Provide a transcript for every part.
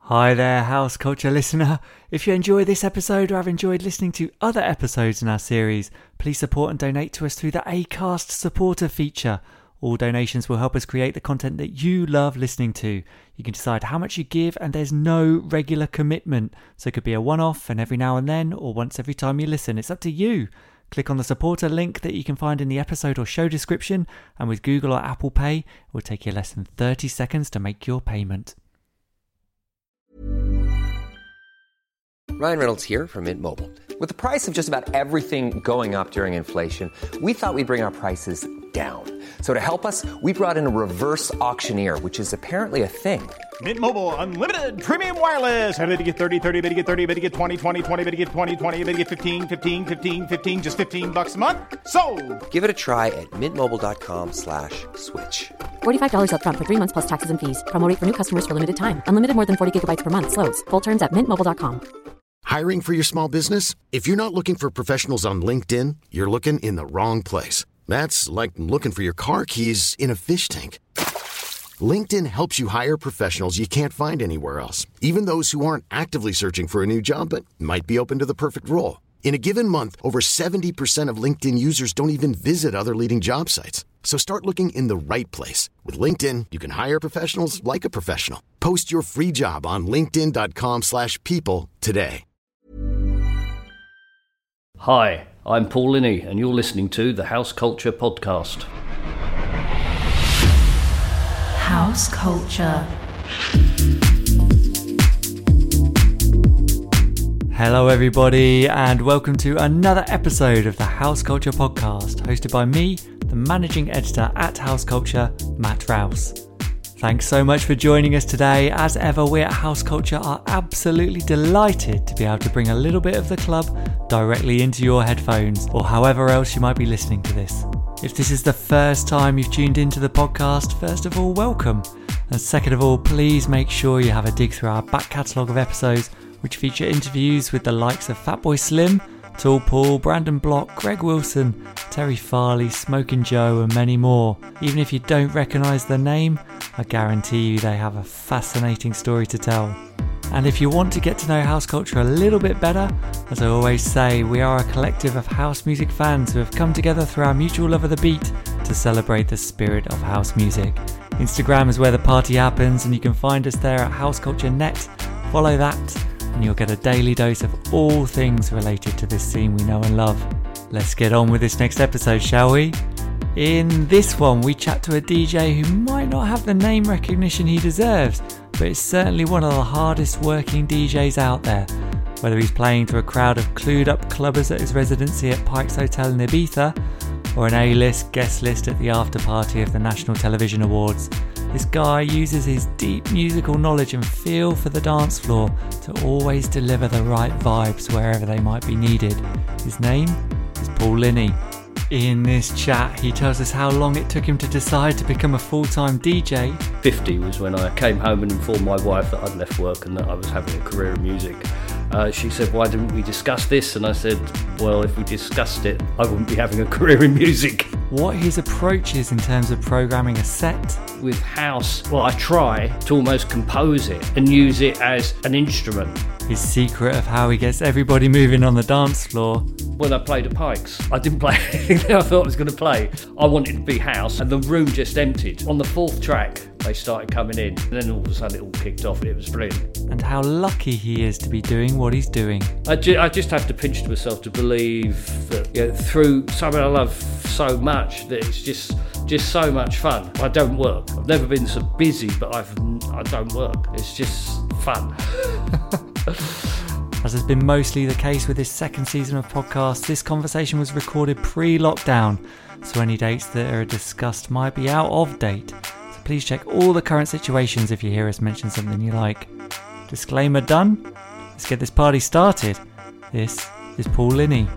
Hi there, House Culture listener. If you enjoy this episode or have enjoyed listening to other episodes in our series, please support and donate to us through the Acast supporter feature. All donations will help us create the content that you love listening to. You can decide how much you give and there's no regular commitment. So it could be a one-off and every now and then or once every time you listen. It's up to you. Click on the supporter link that you can find in the episode or show description, and with Google or Apple Pay, it will take you less than 30 seconds to make your payment. Ryan Reynolds here from Mint Mobile. With the price of just about everything going up during inflation, we thought we'd bring our prices down. So to help us, we brought in a reverse auctioneer, which is apparently a thing. Mint Mobile Unlimited Premium Wireless. How to get 30, 30, how to get 30, how to get 20, 20, 20, how to get 20, 20, how to get 15, 15, 15, 15, just $15 a month? Sold! Give it a try at mintmobile.com/switch. $45 up front for 3 months plus taxes and fees. Promo rate for new customers for limited time. Unlimited more than 40 gigabytes per month. Slows full terms at mintmobile.com. Hiring for your small business? If you're not looking for professionals on LinkedIn, you're looking in the wrong place. That's like looking for your car keys in a fish tank. LinkedIn helps you hire professionals you can't find anywhere else, even those who aren't actively searching for a new job but might be open to the perfect role. In a given month, over 70% of LinkedIn users don't even visit other leading job sites. So start looking in the right place. With LinkedIn, you can hire professionals like a professional. Post your free job on linkedin.com/people today. Hi, I'm Paul Linney, and you're listening to the House Culture Podcast. House Culture. Hello everybody, and welcome to another episode of the House Culture Podcast, hosted by me, the managing editor at House Culture, Matt Rouse. Thanks so much for joining us today. As ever, we at House Culture are absolutely delighted to be able to bring a little bit of the club directly into your headphones, or however else you might be listening to this. If this is the first time you've tuned into the podcast, first of all, welcome. And second of all, please make sure you have a dig through our back catalogue of episodes, which feature interviews with the likes of Fatboy Slim, Tall Paul, Brandon Block, Greg Wilson, Terry Farley, Smokin' Joe and many more. Even if you don't recognise their name, I guarantee you they have a fascinating story to tell. And if you want to get to know House Culture a little bit better, as I always say, we are a collective of house music fans who have come together through our mutual love of the beat to celebrate the spirit of house music. Instagram is where the party happens, and you can find us there at House Culture Net. Follow that and you'll get a daily dose of all things related to this scene we know and love. Let's get on with this next episode, shall we? In this one, we chat to a DJ who might not have the name recognition he deserves, but is certainly one of the hardest working DJs out there. Whether he's playing to a crowd of clued up clubbers at his residency at Pike's Hotel in Ibiza, or an A-list guest list at the after party of the National Television Awards, this guy uses his deep musical knowledge and feel for the dance floor to always deliver the right vibes wherever they might be needed. His name is Paul Linney. In this chat, he tells us how long it took him to decide to become a full-time DJ. 50 was when I came home and informed my wife that I'd left work and that I was having a career in music. She said, why didn't we discuss this? And I said, well, if we discussed it, I wouldn't be having a career in music. What his approach is in terms of programming a set. With house, well, I try to almost compose it and use it as an instrument. His secret of how he gets everybody moving on the dance floor. When I played at Pike's, I didn't play anything that I thought I was going to play. I wanted it to be house, and the room just emptied. On the fourth track, they started coming in, and then all of a sudden it all kicked off, and it was brilliant. And how lucky he is to be doing what he's doing. I just have to pinch to myself to believe that, you know, through something I love so much, that it's just so much fun. I don't work. I've never been so busy, but I don't work. It's just fun. As has been mostly the case with this second season of podcasts, this conversation was recorded pre-lockdown, so any dates that are discussed might be out of date. So please check all the current situations if you hear us mention something you like. Disclaimer done? Let's get this party started. This is Paul Linney.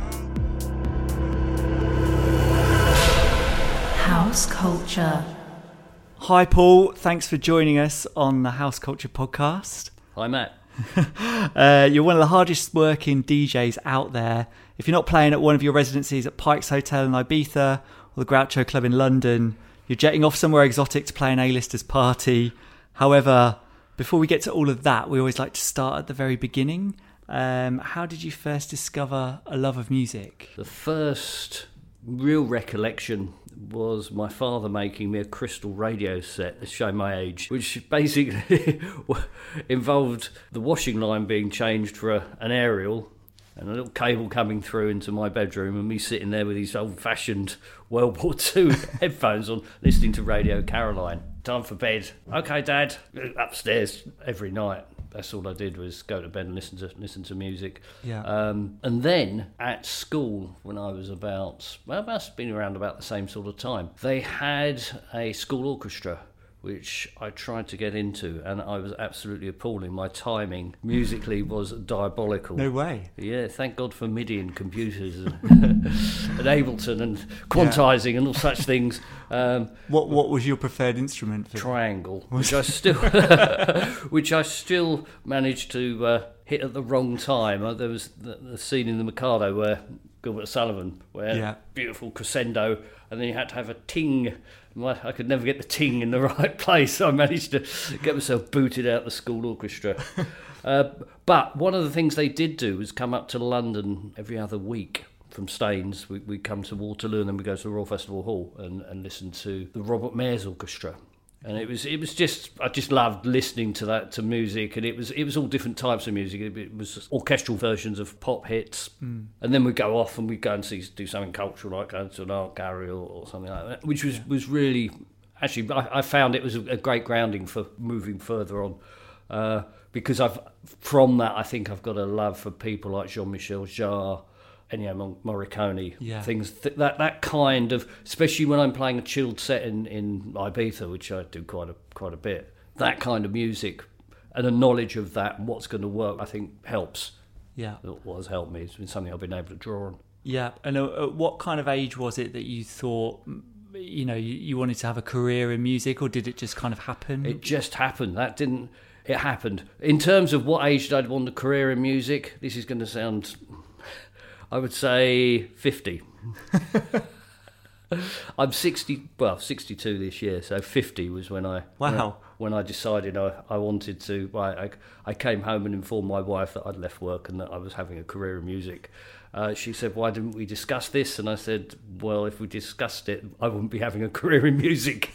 House Culture. Hi Paul, thanks for joining us on the House Culture Podcast. Hi Matt. You're one of the hardest working DJs out there. If you're not playing at one of your residencies at Pike's Hotel in Ibiza or the Groucho Club in London, you're jetting off somewhere exotic to play an A-listers party. However, Before we get to all of that, we always like to start at the very beginning. How did you first discover a love of music? The first real recollection was my father making me a crystal radio set to show my age, which basically involved the washing line being changed for an aerial and a little cable coming through into my bedroom and me sitting there with these old-fashioned World War II headphones on, listening to Radio Caroline. Time for bed. Okay, Dad. Upstairs every night. That's all I did was go to bed and listen to music. Yeah. And then at school, when I was about, well, it must have been around about the same sort of time, they had a school orchestra, which I tried to get into, and I was absolutely appalling. My timing musically was diabolical. No way. Yeah, thank God for MIDI and computers and Ableton and quantizing and all such things. What was your preferred instrument? Triangle, which I still managed to hit at the wrong time. There was the scene in The Mikado where Gilbert Sullivan, where beautiful crescendo, and then you had to have a ting. I could never get the ting in the right place, so I managed to get myself booted out the school orchestra. But one of the things they did do was come up to London every other week from Staines. We come to Waterloo and then we go to the Royal Festival Hall and listen to the Robert Mayers Orchestra. And it was just, I just loved listening to music, and it was all different types of music. It was orchestral versions of pop hits, and then we'd go off and we'd go and do something cultural, like going to an art gallery or something like that, which was really, actually, I found it was a great grounding for moving further on, because from that I think I've got a love for people like Jean-Michel Jarre, Ennio Morricone, things that kind of, especially when I'm playing a chilled set in Ibiza, which I do quite a bit. That kind of music and a knowledge of that and what's going to work, I think helps. Yeah, what has helped me. It's been something I've been able to draw on. Yeah, and at what kind of age was it that you thought, you wanted to have a career in music, or did it just kind of happen? It just happened. It happened. In terms of what age I'd want a career in music, this is going to sound, I would say 50. I'm 62 this year, so 50 was when I decided I wanted to. I came home and informed my wife that I'd left work and that I was having a career in music. She said, "Why didn't we discuss this?" And I said, "Well, if we discussed it, I wouldn't be having a career in music."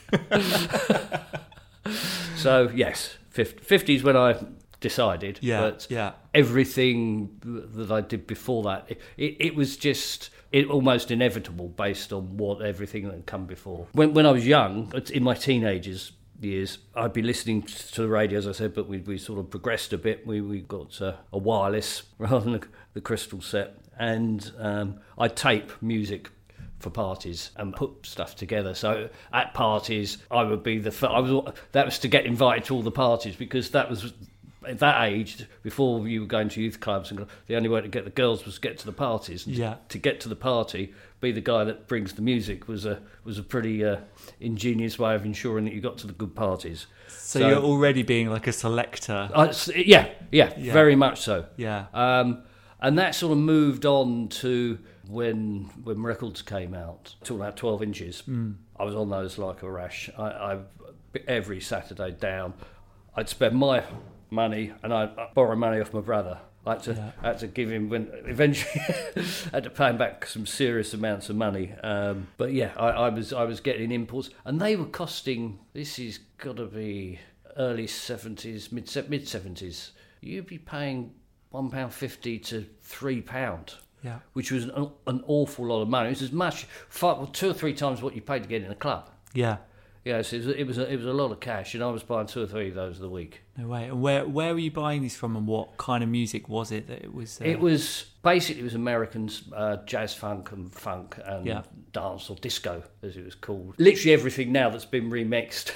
So yes, 50 is when I decided. But everything that I did before that, it was just almost inevitable based on everything that had come before. When I was young, in my teenagers years, I'd be listening to the radio, as I said, but we sort of progressed a bit. We got a wireless rather than the crystal set, and I'd tape music for parties and put stuff together. So at parties, I would be that was to get invited to all the parties, because that was, at that age, before you were going to youth clubs, and the only way to get the girls was to get to the parties. And to get to the party, be the guy that brings the music was a pretty ingenious way of ensuring that you got to the good parties. So you're already being like a selector. Very much so. Yeah. And that sort of moved on to when records came out, talking about 12 inches. I was on those like a rash. I every Saturday down, I'd spend my money and I'd borrow money off my brother. I had to give him, when eventually had to pay him back some serious amounts of money. But yeah, I was getting imports, and they were costing, this has got to be early 70s, mid 70s. You'd be paying £1.50 to £3. Yeah. Which was an awful lot of money. It was as much, 2 or 3 times what you paid to get in a club. Yeah. Yeah, so it was a lot of cash, and I was buying 2 or 3 of those a week. No way. And where were you buying these from, and what kind of music was it that it was? It was basically, it was Americans, jazz funk and dance or disco, as it was called. Literally everything now that's been remixed.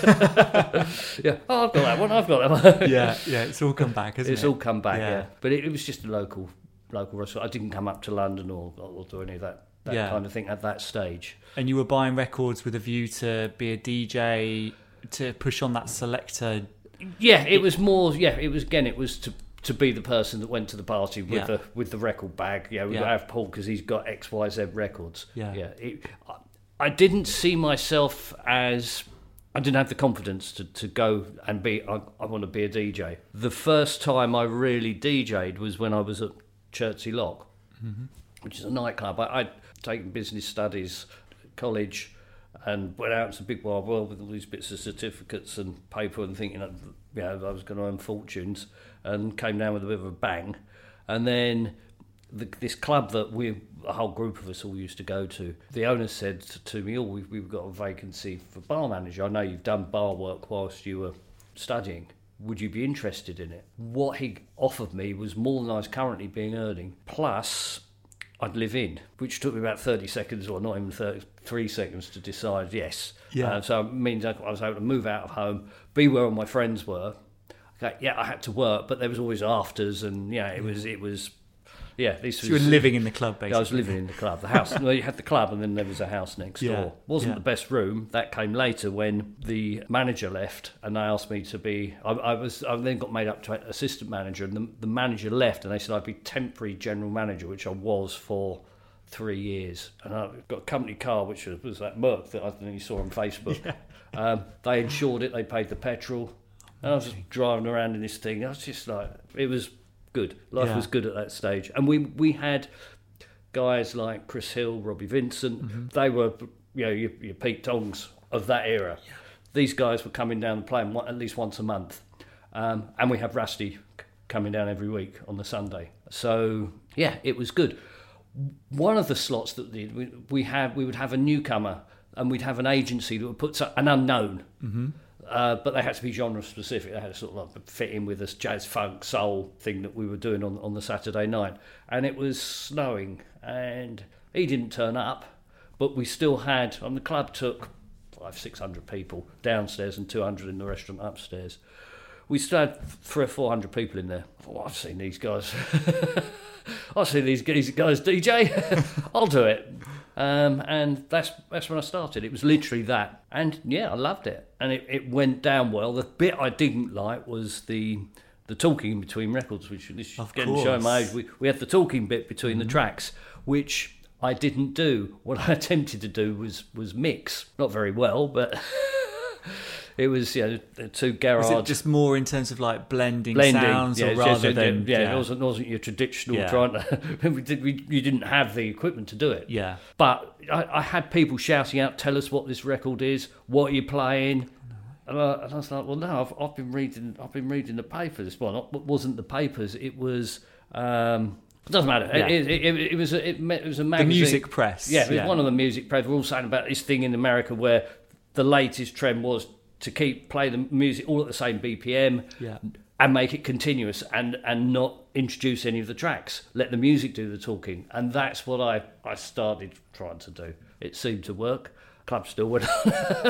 Yeah, I've got that one. I've got that one. yeah, it's all come back, hasn't it? It's all come back. Yeah. But it was just a local restaurant. I didn't come up to London or do any of that kind of thing at that stage. And you were buying records with a view to be a DJ, to push on that selector. Yeah, it was more. Yeah, it was to be the person that went to the party with the record bag. Yeah, we have Paul because he's got XYZ records. Yeah. I didn't see myself as I didn't have the confidence to go and be, I want to be a DJ. The first time I really DJ'd was when I was at Chertsey Lock, which is a nightclub. I'd taken business studies at college and went out into the big wide world with all these bits of certificates and paper and thinking that, I was going to earn fortunes, and came down with a bit of a bang. And then this club that a whole group of us all used to go to, the owner said to me, we've got a vacancy for bar manager. I know you've done bar work whilst you were studying. Would you be interested in it? What he offered me was more than I was currently earning, plus I'd live in, which took me about 30 seconds, or not even 3 seconds, to decide yes. Yeah. So it means I was able to move out of home, be where all my friends were. Okay, yeah, I had to work, but there was always afters, and it was. Yeah, this was. So you were living in the club, basically. I was living in the club. The house. Well, you had the club, and then there was a house next door. Wasn't the best room. That came later when the manager left, and they asked me to be. I then got made up to assistant manager, and the manager left, and they said I'd be temporary general manager, which I was for 3 years. And I got a company car, which was that Merc that I think you saw on Facebook. Yeah. They insured it. They paid the petrol, and I was just driving around in this thing. I was just like, it was good. Life was good at that stage. And we had guys like Chris Hill, Robbie Vincent. They were, your Pete Tongs of that era. Yeah. These guys were coming down and playing at least once a month. And we have Rusty coming down every week on the Sunday. So, yeah, it was good. One of the slots that we would have a newcomer, and we'd have an agency that would put an unknown. But they had to be genre specific. They had to sort of like fit in with this jazz, funk, soul thing that we were doing on the Saturday night. And it was snowing, and he didn't turn up, but we still had, the club took 500-600 people downstairs and 200 in the restaurant upstairs. We still had 300 or 400 people in there. I thought, I've seen these guys. I've seen these guys DJ. I'll do it. And that's when I started. It was literally that. And yeah, I loved it. And it went down well. The bit I didn't like was the talking in between records, which this is getting showing my age. We had the talking bit between the tracks, which I didn't do. What I attempted to do was mix. Not very well, but it was two garage. Was it just more in terms of like blending sounds, or rather than it wasn't your traditional trying to. You didn't have the equipment to do it. Yeah, but I had people shouting out, "Tell us what this record is. What are you playing?" And I was like, "Well, no, I've been reading the papers. This one, it wasn't the papers. It was." It doesn't matter. Yeah. It was a magazine. The music press. Yeah, it was one of the music press. We're all saying about this thing in America where the latest trend was to play the music all at the same BPM and make it continuous and not introduce any of the tracks. Let the music do the talking. And that's what I started trying to do. It seemed to work. Club still went on.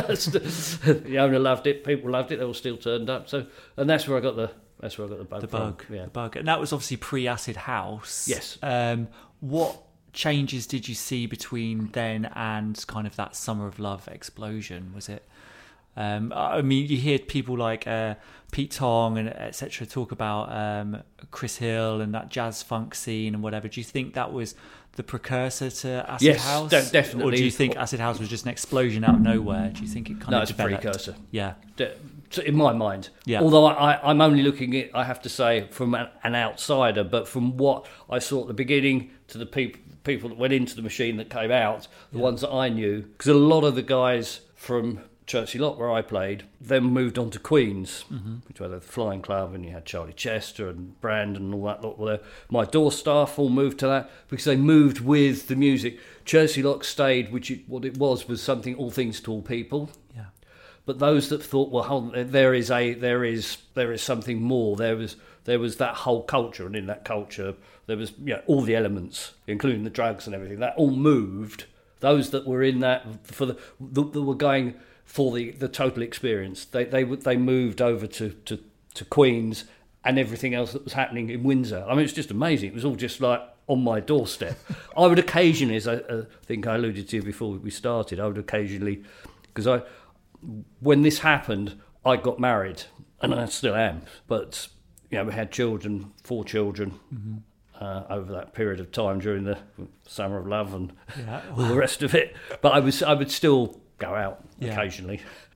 The owner loved it. People loved it. They all still turned up. So, and that's where I got the bug. The bug. And that was obviously pre-Acid House. Yes. What changes did you see between then and kind of that Summer of Love explosion? Was it? I mean, you hear people like Pete Tong and etc. talk about Chris Hill and that jazz funk scene and whatever. Do you think that was the precursor to Acid House? Yes, definitely. Or do you think Acid House was just an explosion out of nowhere? Do you think it kind of developed? No, it's a precursor. Yeah. In my mind. Yeah. Although I'm only looking at, I have to say, from an outsider, but from what I saw at the beginning to the people that went into the machine that came out, the ones that I knew, because a lot of the guys from Chertsey Lock, where I played, then moved on to Queen's, which was the Flying Club, and you had Charlie Chester and Brand and all that lot there. My door staff all moved to that because they moved with the music. Chertsey Lock stayed, what it was something, all things to all people. Yeah. But those that thought, well, hold on, there is something more. There was that whole culture, and in that culture there was all the elements, including the drugs and everything. That all moved. Those that were in that that were going for the total experience, they moved over to Queen's and everything else that was happening in Windsor. I mean, it's just amazing. It was all just like on my doorstep. I would occasionally, as I think I alluded to before we started, because when this happened, I got married, and I still am. But we had 4 children over that period of time during the Summer of Love and all the rest of it. But I would still go out occasionally,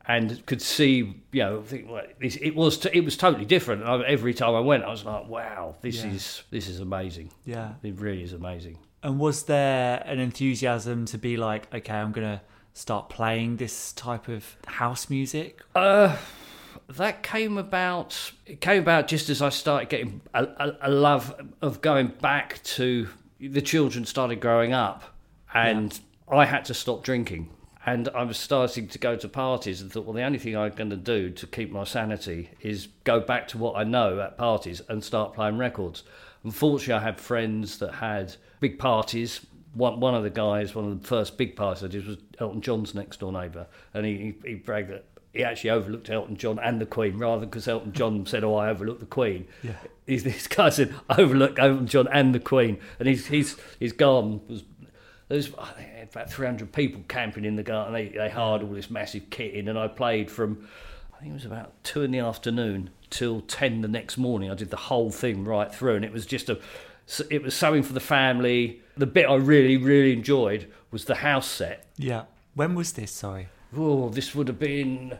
and could see, think, well, it was totally different. Every time I went, I was like, wow, this is amazing. Yeah, it really is amazing. And was there an enthusiasm to be like, okay, I'm gonna start playing this type of house music? That came about. It came about just as I started getting a love of going back to. The children started growing up, and I had to stop drinking. And I was starting to go to parties and thought, well, the only thing I'm going to do to keep my sanity is go back to what I know at parties and start playing records. Unfortunately, I had friends that had big parties. One of the first big parties I did was Elton John's next door neighbour, and he bragged that he actually overlooked Elton John and the Queen, rather than because Elton John said, "Oh, I overlooked the Queen." Yeah. This guy said, "I overlooked Elton John and the Queen," and his garden was there's about 300 people camping in the garden. They hired all this massive kit in, and I played from I think it was about 2 p.m. till 10 the next morning. I did the whole thing right through, and it was it was something for the family. The bit I really, really enjoyed was the house set. Yeah. When was this? Sorry. Oh, this would have been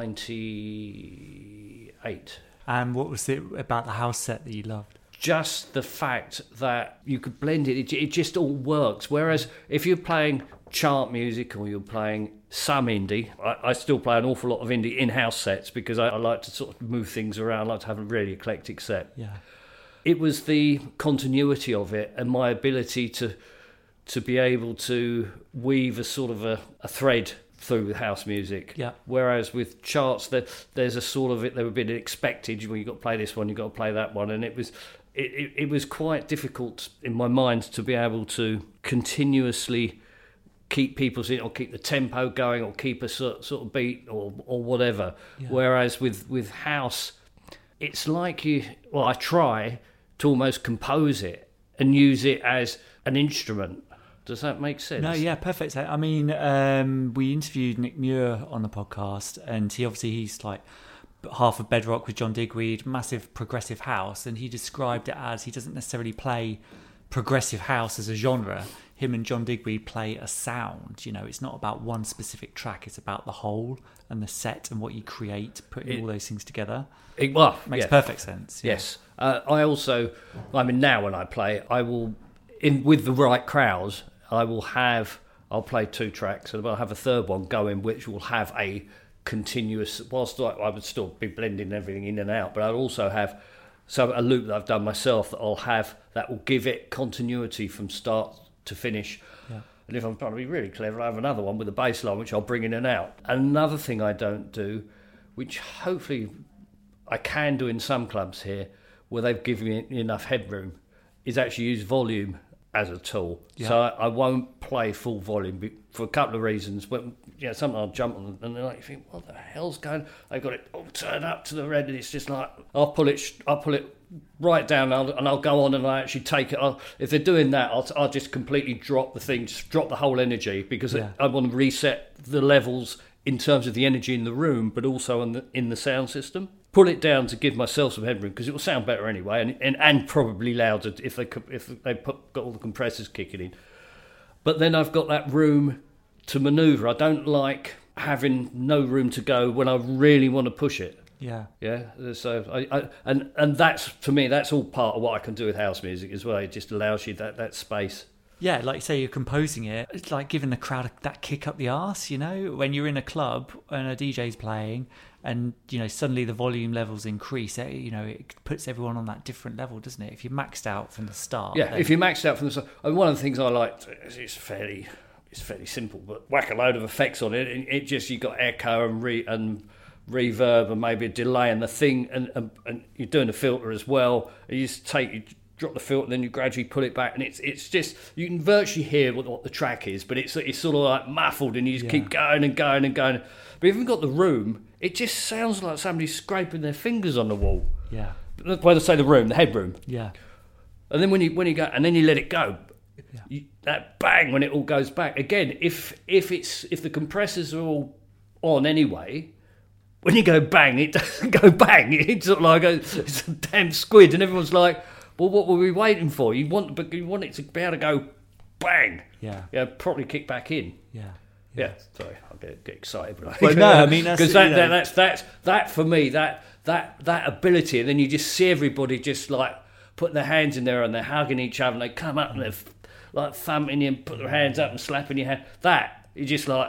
98. And what was it about the house set that you loved? Just the fact that you could blend it. It just all works. Whereas if you're playing chart music or you're playing some indie, I still play an awful lot of indie in-house sets because I like to sort of move things around. I like to have a really eclectic set. Yeah. It was the continuity of it and my ability to be able to weave a sort of a thread through house music. Yeah. Whereas with charts, there's a sort of it. They were a bit expected. Well, you've got to play this one, you've got to play that one, and it was quite difficult in my mind to be able to continuously keep people's in or keep the tempo going or keep a sort of beat or whatever. Yeah. Whereas with house, it's like I try to almost compose it and use it as an instrument. Does that make sense? No, yeah, perfect. I mean, we interviewed Nick Muir on the podcast, and he's like half of Bedrock with John Digweed, massive progressive house, and he described it as he doesn't necessarily play progressive house as a genre. Him and John Digweed play a sound. It's not about one specific track; it's about the whole and the set and what you create, putting all those things together. Makes perfect sense. Yeah. Yes. Now when I play, I will with the right crowds. I'll play 2 tracks and I'll have a third one going, which will have a continuous, whilst I would still be blending everything in and out, but I'll also have a loop that I've done myself that will give it continuity from start to finish. Yeah. And if I'm trying to be really clever, I have another one with a bass line, which I'll bring in and out. Another thing I don't do, which hopefully I can do in some clubs here, where they've given me enough headroom, is actually use volume as a tool. Yeah. So I won't play full volume for a couple of reasons. But sometimes I'll jump on and then you think, what the hell's going? I got it all turned up to the red, and it's just like I'll pull it right down, and I'll go on and I actually take it. If they're doing that, I'll just completely drop the thing, just drop the whole energy because I want to reset the levels in terms of the energy in the room, but also in the sound system. Pull it down to give myself some headroom because it will sound better anyway, and probably louder if they got all the compressors kicking in. But then I've got that room to manoeuvre. I don't like having no room to go when I really want to push it. Yeah. So and that's, to me, that's all part of what I can do with house music as well. It just allows you that space. Yeah, like you say, you're composing it. It's like giving the crowd that kick up the arse, when you're in a club and a DJ's playing and, suddenly the volume levels increase, it puts everyone on that different level, doesn't it? If you're maxed out from the start. Yeah, if you're maxed out from the start. One of the things I like, it's fairly simple, but whack a load of effects on it. It just, you've got echo and reverb and maybe a delay and the thing, and you're doing a filter as well. You just drop the filter and then you gradually pull it back, and it's just, you can virtually hear what the track is, but it's sort of like muffled, and you just keep going and going and going. But if you've got the room, it just sounds like somebody scraping their fingers on the wall. Yeah. That's why they say the room, the headroom. Yeah. And then when you go, and then you let it go, that bang when it all goes back again. If the compressors are all on anyway, when you go bang, it doesn't go bang. It's sort of like it's a damn squid, and everyone's like, well, what were we waiting for? You want it to be able to go bang. Yeah. Yeah, properly kick back in. Yeah. Yeah, sorry, I get excited. Well, no, I mean, because that for me, that ability, and then you just see everybody just like putting their hands in there and they're hugging each other, and they come up and they're like thumping you and put their hands up and slapping your hand. That you're just like,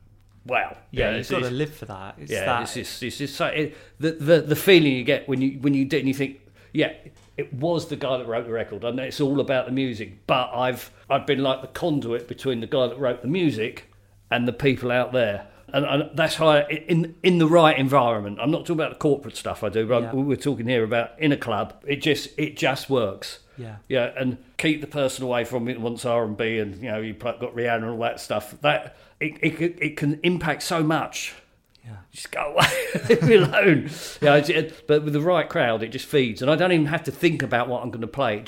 wow. Yeah, you've got to live for that. It's just so the feeling you get when you do it and you think, yeah, it was the guy that wrote the record. I know it's all about the music, but I've been like the conduit between the guy that wrote the music and the people out there, and that's how in the right environment. I'm not talking about the corporate stuff I do, but we're talking here about in a club. It just works. Yeah, and keep the person away from it once R&B, and you know you've got Rihanna and all that stuff. That it can impact so much. Yeah. Just go away, leave me alone. Yeah, but with the right crowd, it just feeds, and I don't even have to think about what I'm going to play.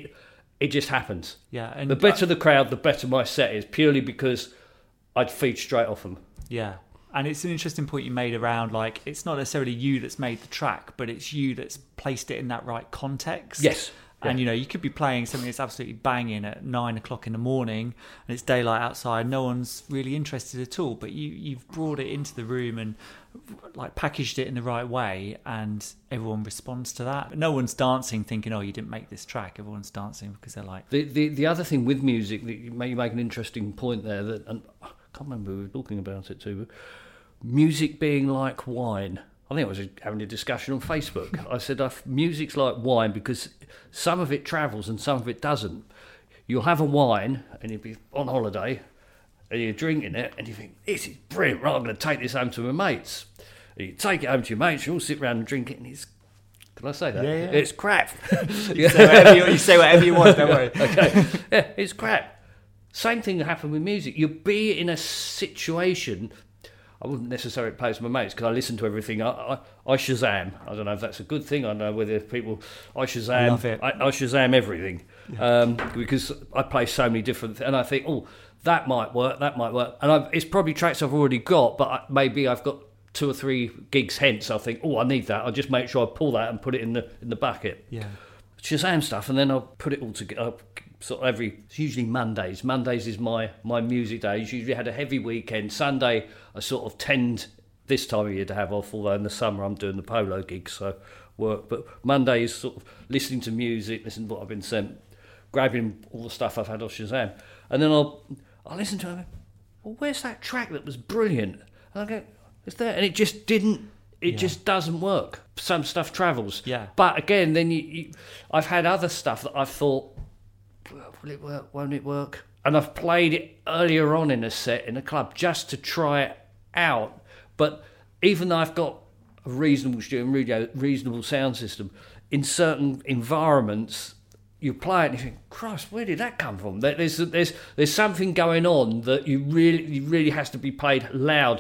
It just happens. Yeah, and the better the crowd, the better my set is, purely because I'd feed straight off them. Yeah, and it's an interesting point you made around like it's not necessarily you that's made the track, but it's you that's placed it in that right context. Yes. And you know, you could be playing something that's absolutely banging at 9 o'clock in the morning, and it's daylight outside. No one's really interested at all, but you've brought it into the room and like packaged it in the right way, and everyone responds to that. But no one's dancing thinking, "Oh, you didn't make this track." Everyone's dancing because they're like the other thing with music that you make an interesting point there. That, and I can't remember who we were talking about it too, but music being like wine. I think I was having a discussion on Facebook. I said music's like wine because some of it travels and some of it doesn't. You'll have a wine and you'll be on holiday and you're drinking it and you think, this is brilliant, right, I'm going to take this home to my mates. And you take it home to your mates, you all sit around and drink it, and it's, can I say that? Yeah. It's crap. You say whatever you want, don't worry. Okay. Yeah, it's crap. Same thing that happened with music. You'll be in a situation... I wouldn't necessarily play with my mates because I listen to everything. I Shazam. I don't know if that's a good thing. I don't know whether people... I Shazam. I love it. I Shazam everything. Because I play so many different... And I think, oh, that might work, that might work. And it's probably tracks I've already got, but maybe I've got 2 or 3 gigs hence. I think, oh, I need that. I'll just make sure I pull that and put it in the bucket. Yeah. Shazam stuff, and then I'll put it all together. Sort of it's usually Mondays. Mondays is my music day. Usually had a heavy weekend. Sunday I sort of tend this time of year to have off, although in the summer I'm doing the polo gigs, so work. But Monday is sort of listening to music, listening to what I've been sent, grabbing all the stuff I've had off Shazam, and then I'll listen to it and go, well, where's that track that was brilliant? And I go, it's there, and it just didn't. It just doesn't work. Some stuff travels. Yeah. But again, then I've had other stuff that I've thought, will it work? Won't it work? And I've played it earlier on in a set in a club just to try it out. But even though I've got a reasonable studio, reasonable sound system, in certain environments, you play it and you think, Christ, where did that come from? There's something going on that you really has to be played loud.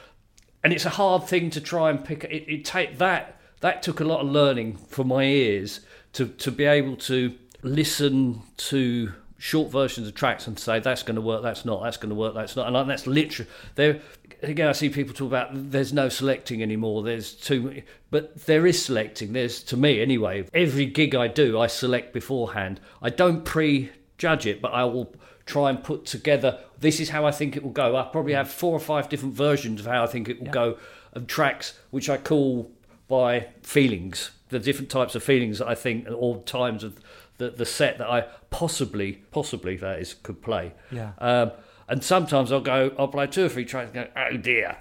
And it's a hard thing to try and pick. That took a lot of learning for my ears to be able to listen to short versions of tracks and say that's going to work, that's not, that's going to work, that's not, and that's literally there. Again, I see people talk about there's no selecting anymore. There's too many, but there is selecting. There's, to me anyway, every gig I do, I select beforehand. I don't prejudge it, but I will try and put together, this is how I think it will go. I probably have 4 or 5 different versions of how I think it will go, of tracks which I call by feelings, the different types of feelings that I think, or times of the set that I possibly that is, could play. Yeah. And sometimes I'll play 2 or 3 tracks and go, oh dear.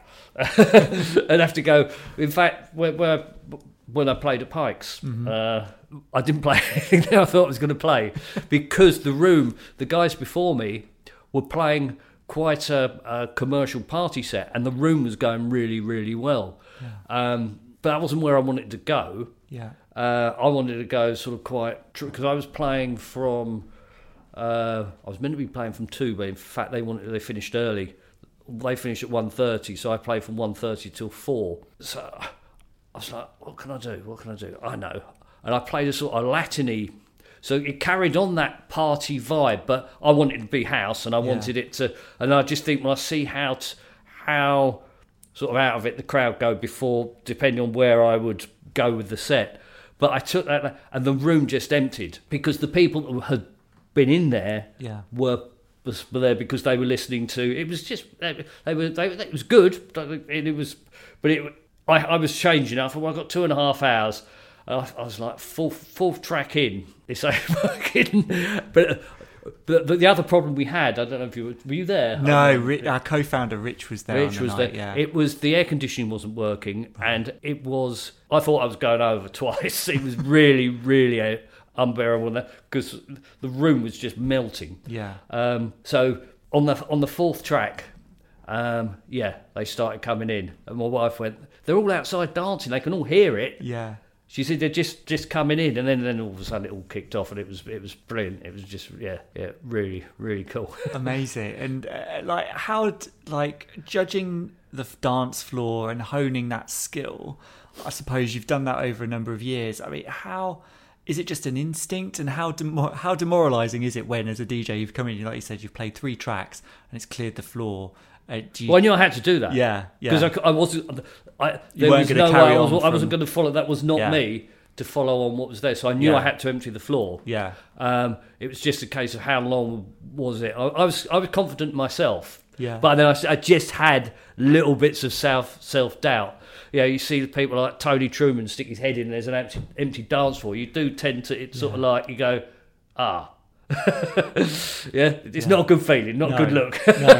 And have to go, in fact, when I played at Pikes, I didn't play anything that I thought I was going to play because the guys before me were playing quite a commercial party set and the room was going really, really well. Yeah. But that wasn't where I wanted to go. Yeah. I wanted to go sort of quite... Because I was playing from... I was meant to be playing from 2, but in fact they finished early. They finished at 1:30, so I played from 1:30 till 4. So I was like, what can I do? I know. And I played a sort of Latin-y. So it carried on that party vibe, but I wanted it to be house, and I wanted it to... And I just think when I see how sort of out of it the crowd go before, depending on where I would go with the set. But I took that, and the room just emptied, because the people who had been in there were were there because they were listening to. It was just it was good, I was changing. I thought, well, I got 2.5 hours. I was like fourth track in. It's working, but the other problem we had, I don't know if were you there? No, our co-founder Rich was there. Rich was there. Yeah. It was the air conditioning wasn't working, and it was. I thought I was going over twice. It was really, really unbearable because the room was just melting. Yeah. So on the fourth track, they started coming in, and my wife went, "They're all outside dancing. They can all hear it." Yeah. She said they're just coming in, and then all of a sudden it all kicked off, and it was brilliant. It was just really, really cool. Amazing. And judging the dance floor and honing that skill, I suppose you've done that over a number of years. I mean, how is it just an instinct, and how demoralising is it when, as a DJ, you've come in, like you said, you've played 3 tracks and it's cleared the floor? Well, I knew I had to do that. Yeah. Because I wasn't. I wasn't going to follow. That was not me to follow on what was there. So I knew I had to empty the floor. Yeah. It was just a case of how long was it. I was confident myself. Yeah. But then I just had little bits of self doubt. Yeah, you see the people like Tony Truman stick his head in, and there's an empty dance floor. You do tend to. It's sort of like you go, it's not a good feeling, not a good look.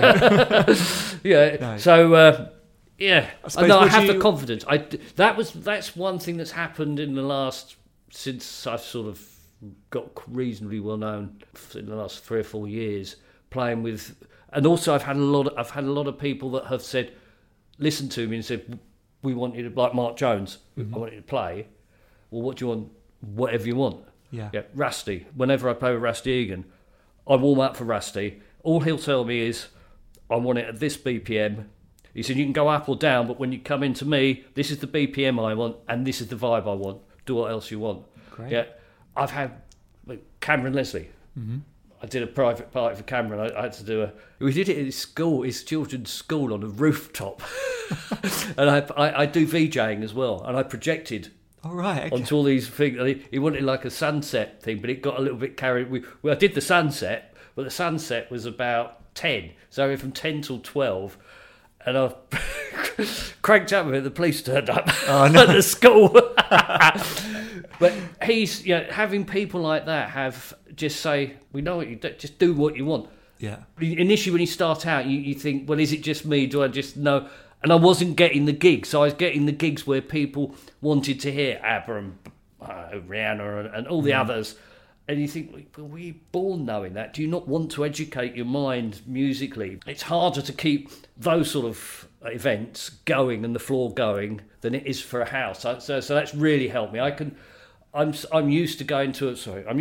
No. So I have the confidence. That's one thing that's happened in the last, since I've sort of got reasonably well known in the last 3 or 4 years, playing with, and also I've had a lot of people that have said, listen to me and said, we want you to, like Mark Jones, I want you to play. Well, what do you want? Whatever you want. Yeah, Rusty. Whenever I play with Rusty Egan, I warm up for Rusty. All he'll tell me is, I want it at this BPM. He said, you can go up or down, but when you come into me, this is the BPM I want, and this is the vibe I want. Do what else you want. Great. Yeah, I've had Cameron Leslie. Mm-hmm. I did a private party for Cameron. I had to do we did it in his children's school on a rooftop. And I do VJing as well, and I projected. All right. Okay. Onto all these things. He wanted like a sunset thing, but it got a little bit carried. I did the sunset, but the sunset was about 10. So from 10 till 12, and I cranked up with it. The police turned up at the school. But he's having people like that just say, we know what you do, just do what you want. Yeah. Initially, when you start out, you think, well, is it just me? Do I just know? And I wasn't getting the gigs. So I was getting the gigs where people wanted to hear ABBA and Rihanna and all the others. And you think, were you born knowing that? Do you not want to educate your mind musically? It's harder to keep those sort of events going and the floor going than it is for a house. So that's really helped me. I'm used to going to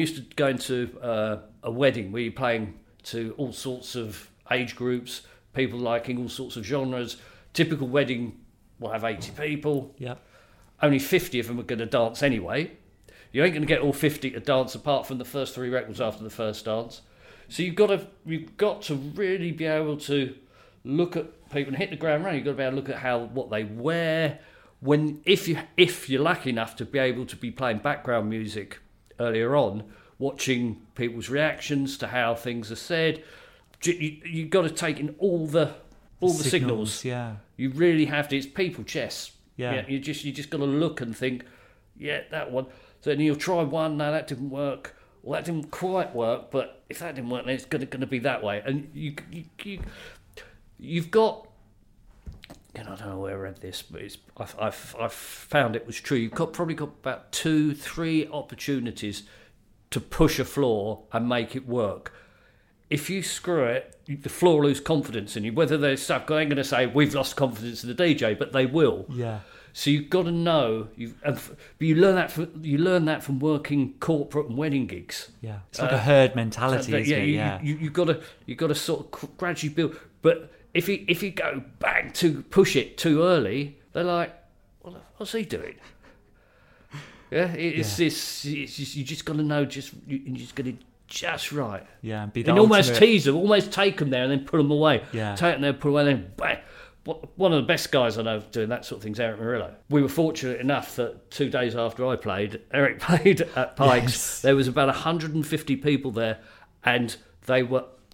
a wedding where you're playing to all sorts of age groups, people liking all sorts of genres. Typical wedding will have 80 people. Yeah. Only 50 of them are going to dance anyway. You ain't going to get all 50 to dance apart from the first 3 records after the first dance. So you've got to really be able to look at people and hit the ground running. You've got to be able to look at what they wear. If you're lucky enough to be able to be playing background music earlier on, watching people's reactions to how things are said, you've got to take in all the signals. Yeah, you really have to. It's people chess. Yeah, you just got to look and think, that one. So then you'll try one. No, that didn't work. Well, that didn't quite work. But if that didn't work, then it's going to be that way. And you've got. And I don't know where I read this, but I've found it was true. You've probably got about 2-3 opportunities to push a floor and make it work. If you screw it, the floor will lose confidence in you. Whether they're stuck, they ain't going to say we've lost confidence in the DJ, but they will. Yeah. So you've got to know. You learn that from working corporate and wedding gigs. Yeah, it's like a herd mentality, isn't it? Yeah. You've got to sort of gradually build. But if you go bang to push it too early, they're like, well, what's he doing? Yeah, it's you just got to know. You just got to. Just right. Yeah, and be and almost tease them, almost take them there and then put them away. Yeah. Take them there, put them away, and then bang. One of the best guys I know doing that sort of thing is Eric Murillo. We were fortunate enough that 2 days after I played, Eric played at Pikes. Yes. There was about 150 people there, and they were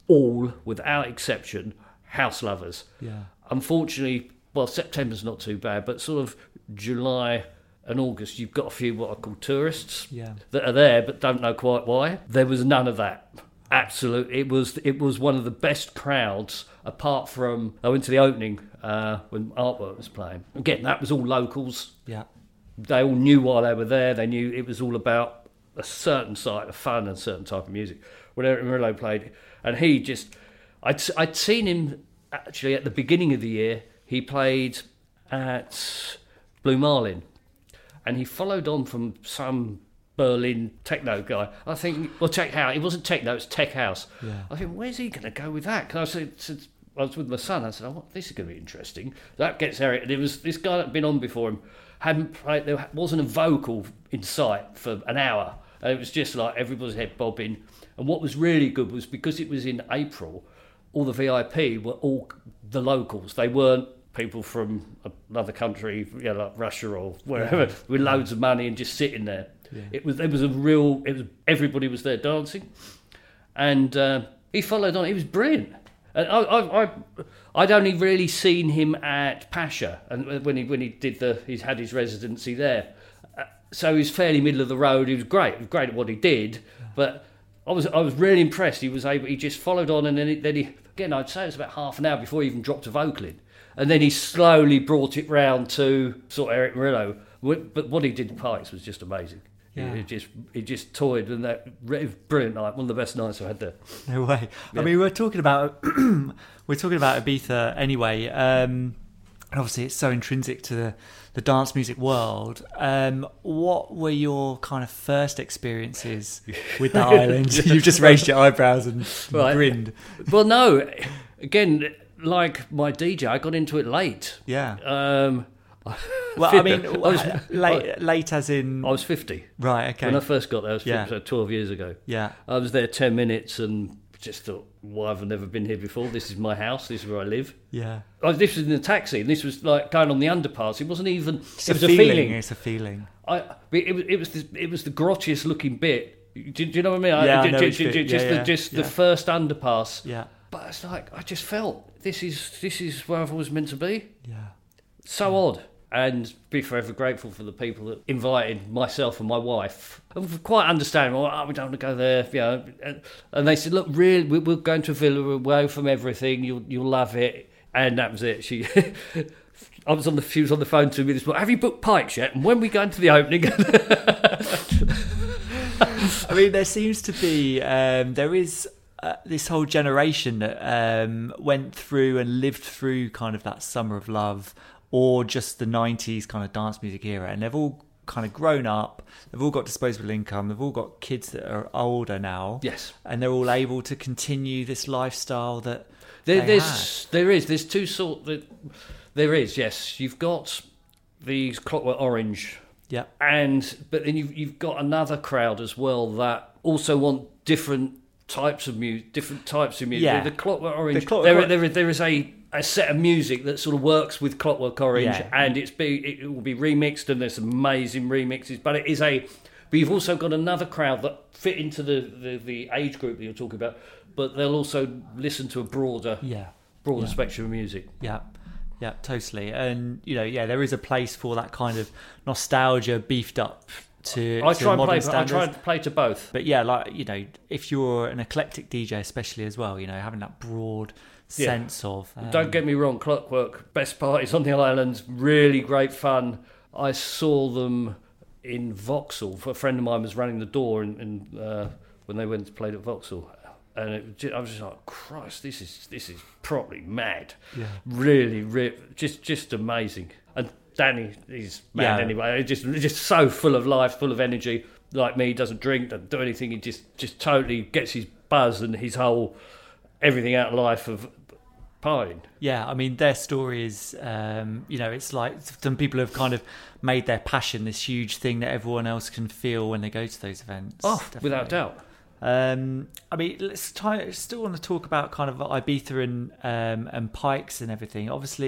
all, without exception, house lovers. Yeah. Unfortunately, well, September's not too bad, but sort of July and August, you've got a few what I call tourists that are there but don't know quite why. There was none of that. Absolutely, it was one of the best crowds. Apart from, I went to the opening when Artwork was playing. Again, that was all locals. Yeah. They all knew why they were there. They knew it was all about a certain side of fun and a certain type of music. When Eric Murillo played, and he just, I'd seen him actually at the beginning of the year. He played at Blue Marlin, and he followed on from some Berlin techno guy. I think, well, tech house. It wasn't techno; it was tech house. Yeah. I think, where's he going to go with that? Because I was with my son. I said, "Oh, this is going to be interesting." That gets Eric. And it was this guy that had been on before him. Hadn't played. There wasn't a vocal in sight for an hour. And it was just like everybody's head bobbing. And what was really good was because it was in April, all the VIP were all the locals. They weren't people from another country, like Russia or wherever, with loads of money and just sitting there. Yeah. Everybody was there dancing, and he followed on. He was brilliant. And I'd only really seen him at Pasha, and when he did he's had his residency there, so he was fairly middle of the road. He was great. He was great at what he did, but I was really impressed. He just followed on, and then he again, I'd say it was about half an hour before he even dropped a vocal in, and then he slowly brought it round to sort of Eric Murillo. But what he did to Pikes was just amazing. Yeah. He just toyed, and that brilliant night, one of the best nights I've had there. No way. Yeah. I mean, we're talking about Ibiza anyway. And obviously, it's so intrinsic to the dance music world. What were your kind of first experiences with the island? You've just raised your eyebrows and grinned. Well, no. Again, like my DJ, I got into it late. Yeah. Well, I mean, late as in... I was 50. Right, okay. When I first got there, I was 50, so 12 years ago. Yeah. I was there 10 minutes and just thought, why have I never been here before? This is my house. This is where I live. Yeah. This was in the taxi, and this was like going on the underpass. It wasn't even... It was a feeling. It's a feeling. It was the grottiest looking bit. Do you know what I mean? Just the first underpass. Yeah. But it's like, I just felt, this is where I've always meant to be. Yeah. So odd. And be forever grateful for the people that invited myself and my wife. And quite understandable. We don't want to go there, And they said, "Look, really, we're going to a villa away from everything. You'll love it." And that was it. She was on the phone to me this morning. "Have you booked Pikes yet? And when we go into the opening?" I mean, there seems to be there is this whole generation that went through and lived through kind of that summer of love, or just the 90s kind of dance music era, and they've all kind of grown up, they've all got disposable income, they've all got kids that are older now. Yes. And they're all able to continue this lifestyle that there's two sort that there is, yes. You've got these Clockwork Orange. Yeah. But then you've got another crowd as well that also want different types of music. Yeah. The Clockwork Orange. There is a set of music that sort of works with Clockwork Orange, and it will be remixed, and there's some amazing remixes. But you've also got another crowd that fit into the age group that you're talking about, but they'll also listen to a broader spectrum of music. Yeah. Yeah, totally. And there is a place for that kind of nostalgia beefed up to modern standards. I try and play to both. But if you're an eclectic DJ, especially as well, having that broad sense of... Don't get me wrong, Clockwork, best parties on the island, really great fun. I saw them in Vauxhall. A friend of mine was running the door when they went to play at Vauxhall. And I was just like, Christ, this is properly mad. Yeah. Really, just amazing. And Danny, he's mad anyway. Just so full of life, full of energy. Like me, he doesn't drink, doesn't do anything. He just totally gets his buzz and his whole everything out of life of partying. Yeah, I mean, their story is, it's like some people have kind of made their passion this huge thing that everyone else can feel when they go to those events. Oh, definitely. Without doubt. I mean, still want to talk about kind of Ibiza and Pikes and everything. Obviously,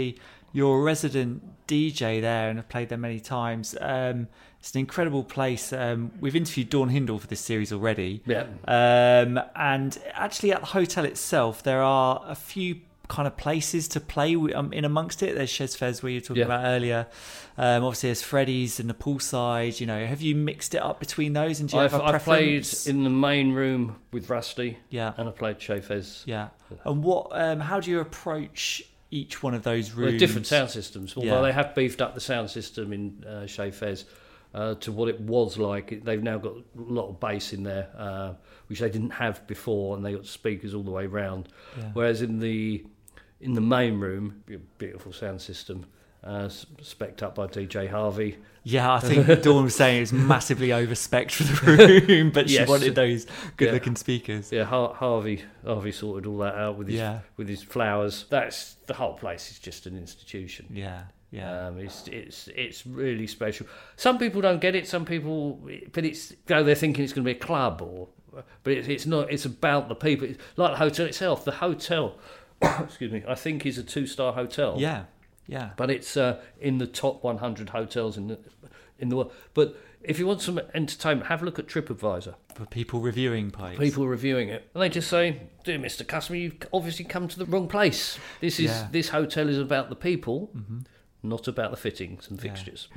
you're a resident DJ there and have played there many times. It's an incredible place. We've interviewed Dawn Hindle for this series already. Yeah. And actually at the hotel itself, there are a few kind of places to play in amongst it. There's Chez Fez, where you were talking about earlier. Obviously there's Freddy's and the poolside. You know, have you mixed it up between those? And do you have a preference? I played in the main room with Rusty. Yeah. And I played Chez Fez. Yeah. And what? How do you approach each one of those rooms? Well, different sound systems. Although they have beefed up the sound system in Chez Fez to what it was like. They've now got a lot of bass in there, which they didn't have before, and they got speakers all the way round. Yeah. Whereas in the main room, beautiful sound system, spec'd up by DJ Harvey. Yeah, I think Dawn was saying it's massively over-spec'd for the room, but she wanted those good-looking speakers. Yeah, Harvey sorted all that out with his flowers. That's the whole place is just an institution. Yeah. It's really special. Some people don't get it. Some people, but they're thinking it's going to be a club, but it's not. It's about the people. It's like the hotel itself. The hotel, excuse me, I think is a 2-star hotel. Yeah. But it's in the top 100 hotels in the world. But if you want some entertainment, have a look at TripAdvisor. For people reviewing Pikes. People reviewing it. And they just say, "Dear Mr. Customer, you've obviously come to the wrong place. This hotel is about the people, not about the fittings and fixtures."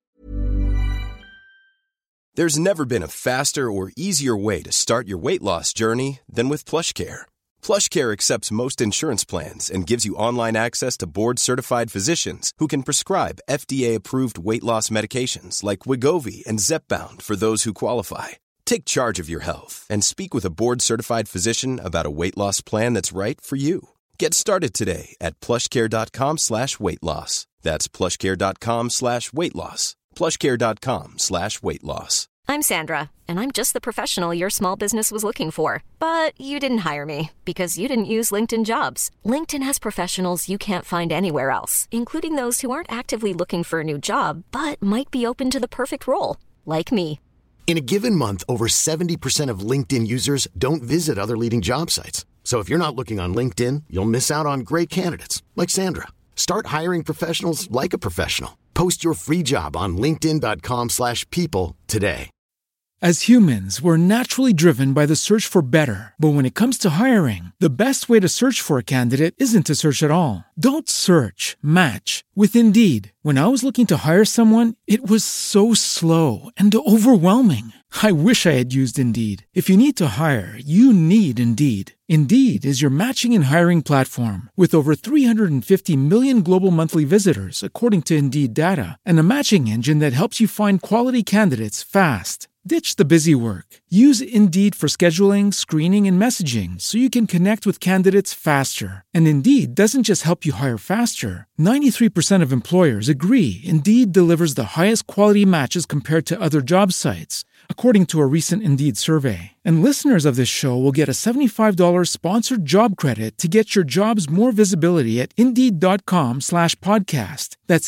There's never been a faster or easier way to start your weight loss journey than with PlushCare. PlushCare accepts most insurance plans and gives you online access to board-certified physicians who can prescribe FDA-approved weight loss medications like Wegovy and Zepbound for those who qualify. Take charge of your health and speak with a board-certified physician about a weight loss plan that's right for you. Get started today at plushcare.com/weight loss. That's plushcare.com/weight loss. plushcare.com/weight loss. I'm Sandra, and I'm just the professional your small business was looking for. But you didn't hire me because you didn't use LinkedIn Jobs. LinkedIn has professionals you can't find anywhere else, including those who aren't actively looking for a new job, but might be open to the perfect role, like me. In a given month, over 70% of LinkedIn users don't visit other leading job sites. So if you're not looking on LinkedIn, you'll miss out on great candidates like Sandra. Start hiring professionals like a professional. Post your free job on linkedin.com/people today. As humans, we're naturally driven by the search for better. But when it comes to hiring, the best way to search for a candidate isn't to search at all. Don't search, match with Indeed. When I was looking to hire someone, it was so slow and overwhelming. I wish I had used Indeed. If you need to hire, you need Indeed. Indeed is your matching and hiring platform with over 350 million global monthly visitors, according to Indeed data, and a matching engine that helps you find quality candidates fast. Ditch the busy work. Use Indeed for scheduling, screening, and messaging so you can connect with candidates faster. And Indeed doesn't just help you hire faster. 93% of employers agree Indeed delivers the highest quality matches compared to other job sites, according to a recent Indeed survey. And listeners of this show will get a $75 sponsored job credit to get your jobs more visibility at Indeed.com/podcast. That's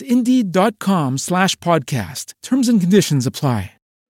Indeed.com/podcast. Terms and conditions apply.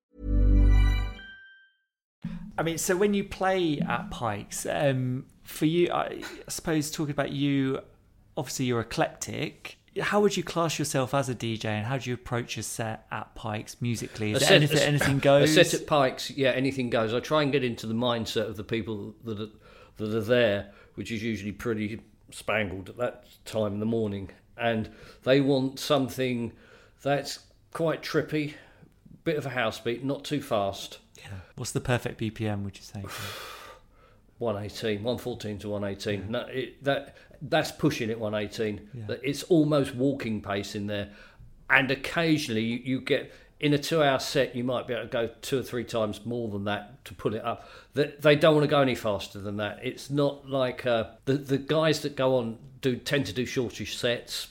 I mean, so when you play at Pikes, for you, I suppose talking about you, obviously you're eclectic. How would you class yourself as a DJ, and how do you approach a set at Pikes musically? Is there anything goes? A set at Pikes, anything goes. I try and get into the mindset of the people that are there, which is usually pretty spangled at that time in the morning, and they want something that's quite trippy, bit of a house beat, not too fast. Yeah. What's the perfect BPM, would you say? 118, 114 to 118. No, that's pushing it, 118. Yeah. It's almost walking pace in there. And occasionally you get, in a 2-hour set, you might be able to go 2 or 3 times more than that to put it up. They don't want to go any faster than that. It's not like the guys that go on tend to do longish sets.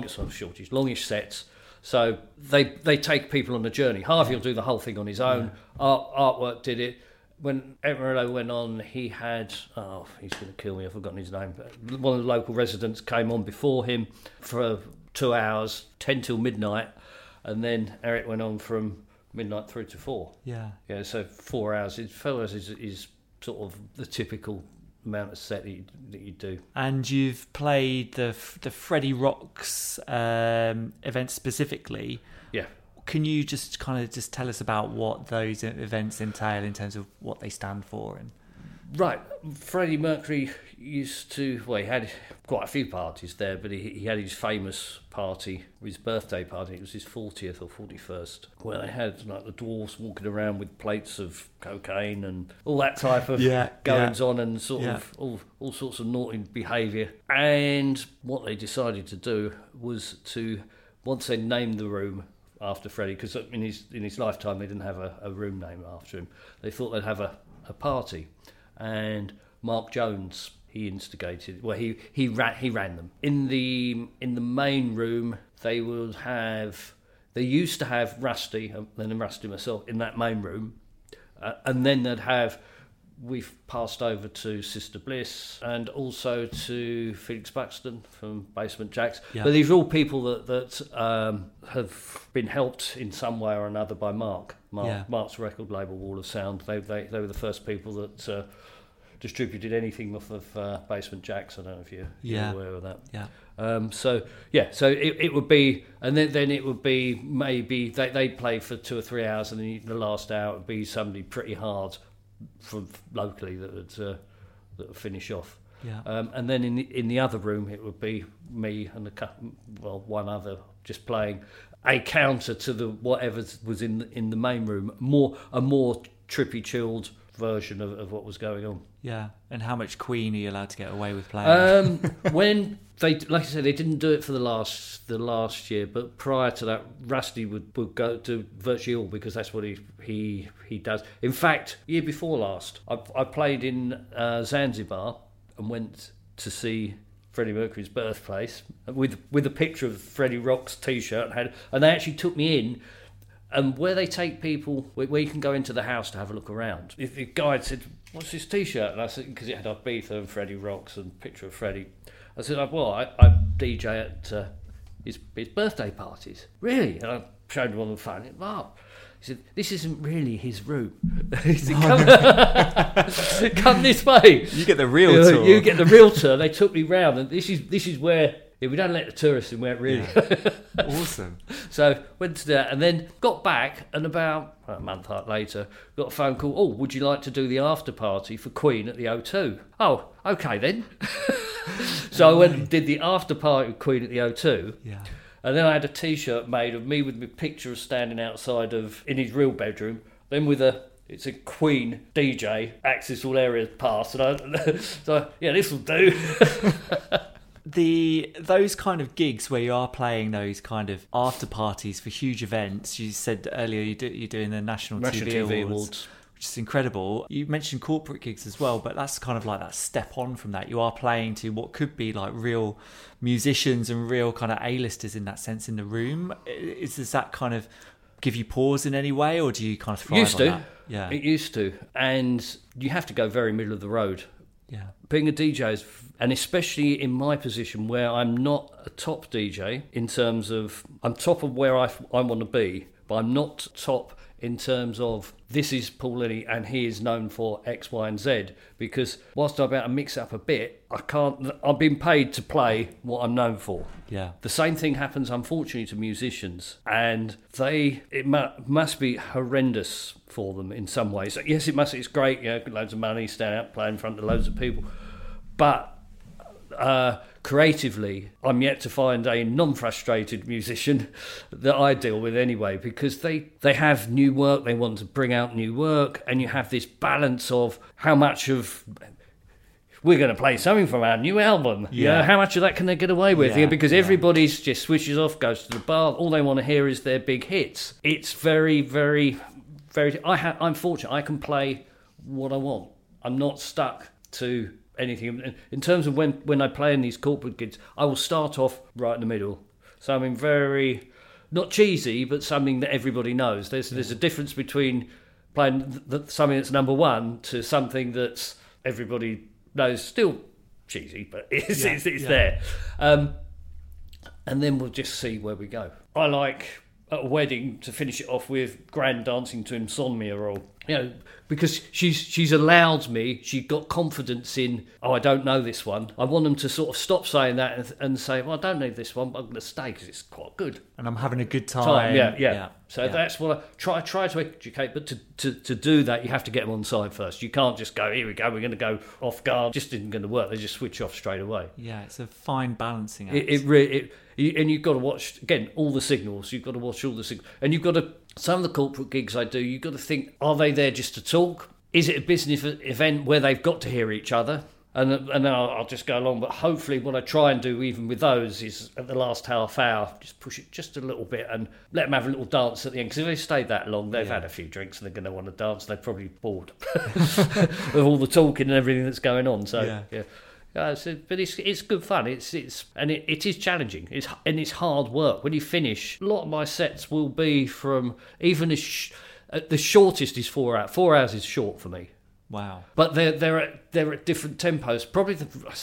So they take people on a journey. Harvey will do the whole thing on his own. Artwork did it. When Emeraldo went on, he had... Oh, he's going to kill me, I've forgotten his name. But one of the local residents came on before him for 2 hours, 10 till midnight. And then Eric went on from midnight through to 4. Yeah. Yeah, so 4 hours. Fellas is sort of the typical amount of set that you do. And you've played the Freddie Rocks event specifically. Yeah. Can you just kind of just tell us about what those events entail in terms of what they stand for? And right, Freddie Mercury used to, well, he had quite a few parties there, but he had his famous party, his birthday party. It was his 40th or 41st, where they had like the dwarfs walking around with plates of cocaine and all that type of goings on, and sort of all sorts of naughty behaviour. And what they decided to do was to, once they named the room after Freddie, because in his lifetime they didn't have a room named after him, they thought they'd have a party. And Mark Jones, he instigated. Well, he ran them in the main room. They used to have Rusty, and then Rusty myself in that main room, and then they'd have. We've passed over to Sister Bliss and also to Felix Buxton from Basement Jaxx. Yeah. But these are all people that have been helped in some way or another by Mark's record label, Wall of Sound. They were the first people that distributed anything off of Basement Jaxx. I don't know if you're aware of that. Yeah. So it would be, and then it would be maybe they'd play for 2 or 3 hours, and then the last hour would be somebody pretty hard from locally that would finish off. Yeah. And then in the other room it would be me and one other just playing a counter to the whatever was in the main room, a more trippy, chilled version of what was going on. Yeah. And how much Queen are you allowed to get away with playing? When they, like I said, they didn't do it for the last year, but prior to that, Rusty would go to virtually all, because that's what he does. In fact, year before last, I played in Zanzibar and went to see Freddie Mercury's birthplace with a picture of Freddie Rock's T-shirt, and they actually took me in. And where they take people, where you can go into the house to have a look around. If the guide said, "What's this T-shirt?" And I said, because it had Ibiza and Freddie Rocks and a picture of Freddie. I said, "Well, I DJ at his birthday parties." "Really?" And I showed him on the phone. Wow. He said, "This isn't really his room." He said, come this way. You get the real tour. You get the real tour. They took me round, and this is where. Yeah, we don't let the tourists in where it really. Yeah. Awesome. So went to that, and then got back, and about a month later, got a phone call. "Oh, would you like to do the after party for Queen at the O2? "Oh, okay then." So I went and did the after party with Queen at the O2. Yeah. And then I had a T-shirt made of me with my picture of standing outside in his real bedroom, then with it's a Queen DJ, Axis All Areas Pass, and this will do. Those kind of gigs where you are playing those kind of after parties for huge events. You said earlier you're doing the National TV Awards, which is incredible. You mentioned corporate gigs as well, but that's kind of like that step on from that. You are playing to what could be like real musicians and real kind of A-listers in that sense in the room. Does that kind of give you pause in any way, or do you kind of thrive on that? Yeah, it used to, and you have to go very middle of the road. Yeah, being a DJ is, and especially in my position where I'm not a top DJ in terms of, I'm top of where I want to be, but I'm not top in terms of this is Paul Lilly and he is known for X, Y, and Z. Because whilst I'm about to mix up a bit, I'm being paid to play what I'm known for. Yeah. The same thing happens, unfortunately, to musicians, and it must be horrendous for them in some ways. Yes, it must. It's great, loads of money, stand out, play in front of loads of people, but creatively, I'm yet to find a non-frustrated musician that I deal with anyway, because they have new work, they want to bring out new work, and you have this balance of how much of we're going to play something from our new album. Yeah. How much of that can they get away with? Because everybody's just switches off, goes to the bar. All they want to hear is their big hits. It's very, very, very. I'm fortunate. I can play what I want. I'm not stuck to anything. In terms of when I play in these corporate gigs, I will start off right in the middle. Something very, not cheesy, but something that everybody knows. There's a difference between playing something that's number one to something that's everybody knows, still cheesy, but it's there. And then we'll just see where we go. I like at a wedding to finish it off with Grand Dancing to Insomnia or You know, because she's allowed me, she got confidence in, I don't know this one. I want them to sort of stop saying that and say, well, I don't need this one, but I'm going to stay because it's quite good. And I'm having a good time. Yeah. So that's what I try to educate, but to do that, you have to get them on side first. You can't just go, here we go, we're going to go off guard. Just isn't going to work. They just switch off straight away. Yeah, it's a fine balancing act. And you've got to watch, again, all the signals. You've got to watch all the signals. And you've got to, some of the corporate gigs I do, you've got to think, are they there just to talk? Is it a business event where they've got to hear each other? And then I'll just go along. But hopefully what I try and do, even with those, is at the last half hour, just push it just a little bit and let them have a little dance at the end. Because if they stayed that long, they've had a few drinks and they're going to want to dance. They're probably bored with all the talking and everything that's going on. So, yeah. But it's good fun. It is challenging. It's hard work. When you finish, a lot of my sets will be from even the shortest is 4 hours. 4 hours is short for me. Wow. But they're at different tempos. Probably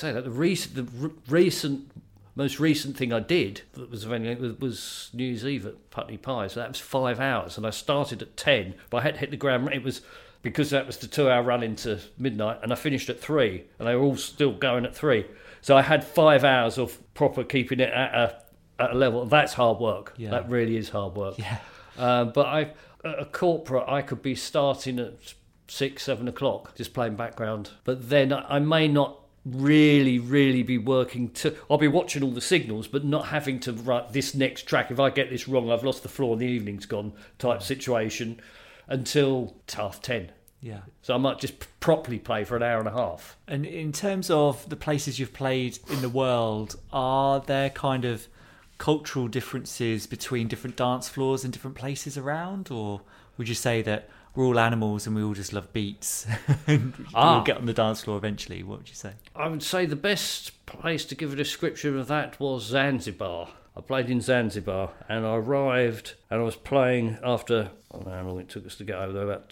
most recent thing I did that was New Year's Eve at Putney Pie. So that was 5 hours, and I started at 10. But I had to hit the ground. It was because that was the 2 hour run into midnight, and I finished at 3, and they were all still going at 3. So I had 5 hours of proper keeping it at a level. That's hard work. Yeah. That really is hard work. Yeah. But at a corporate, I could be starting at 6, 7 o'clock, just playing background. But then I may not really be working I'll be watching all the signals, but not having to write this next track. If I get this wrong, I've lost the floor and the evening's gone type situation until 10:30. Yeah. So I might just properly play for an hour and a half. And in terms of the places you've played in the world, are there kind of cultural differences between different dance floors and different places around? Or would you say that we're all animals and we all just love beats and we'll get on the dance floor eventually? What would you say? I would say the best place to give a description of that was Zanzibar. I played in Zanzibar and I arrived and I was playing after, I don't know how long it took us to get over there, about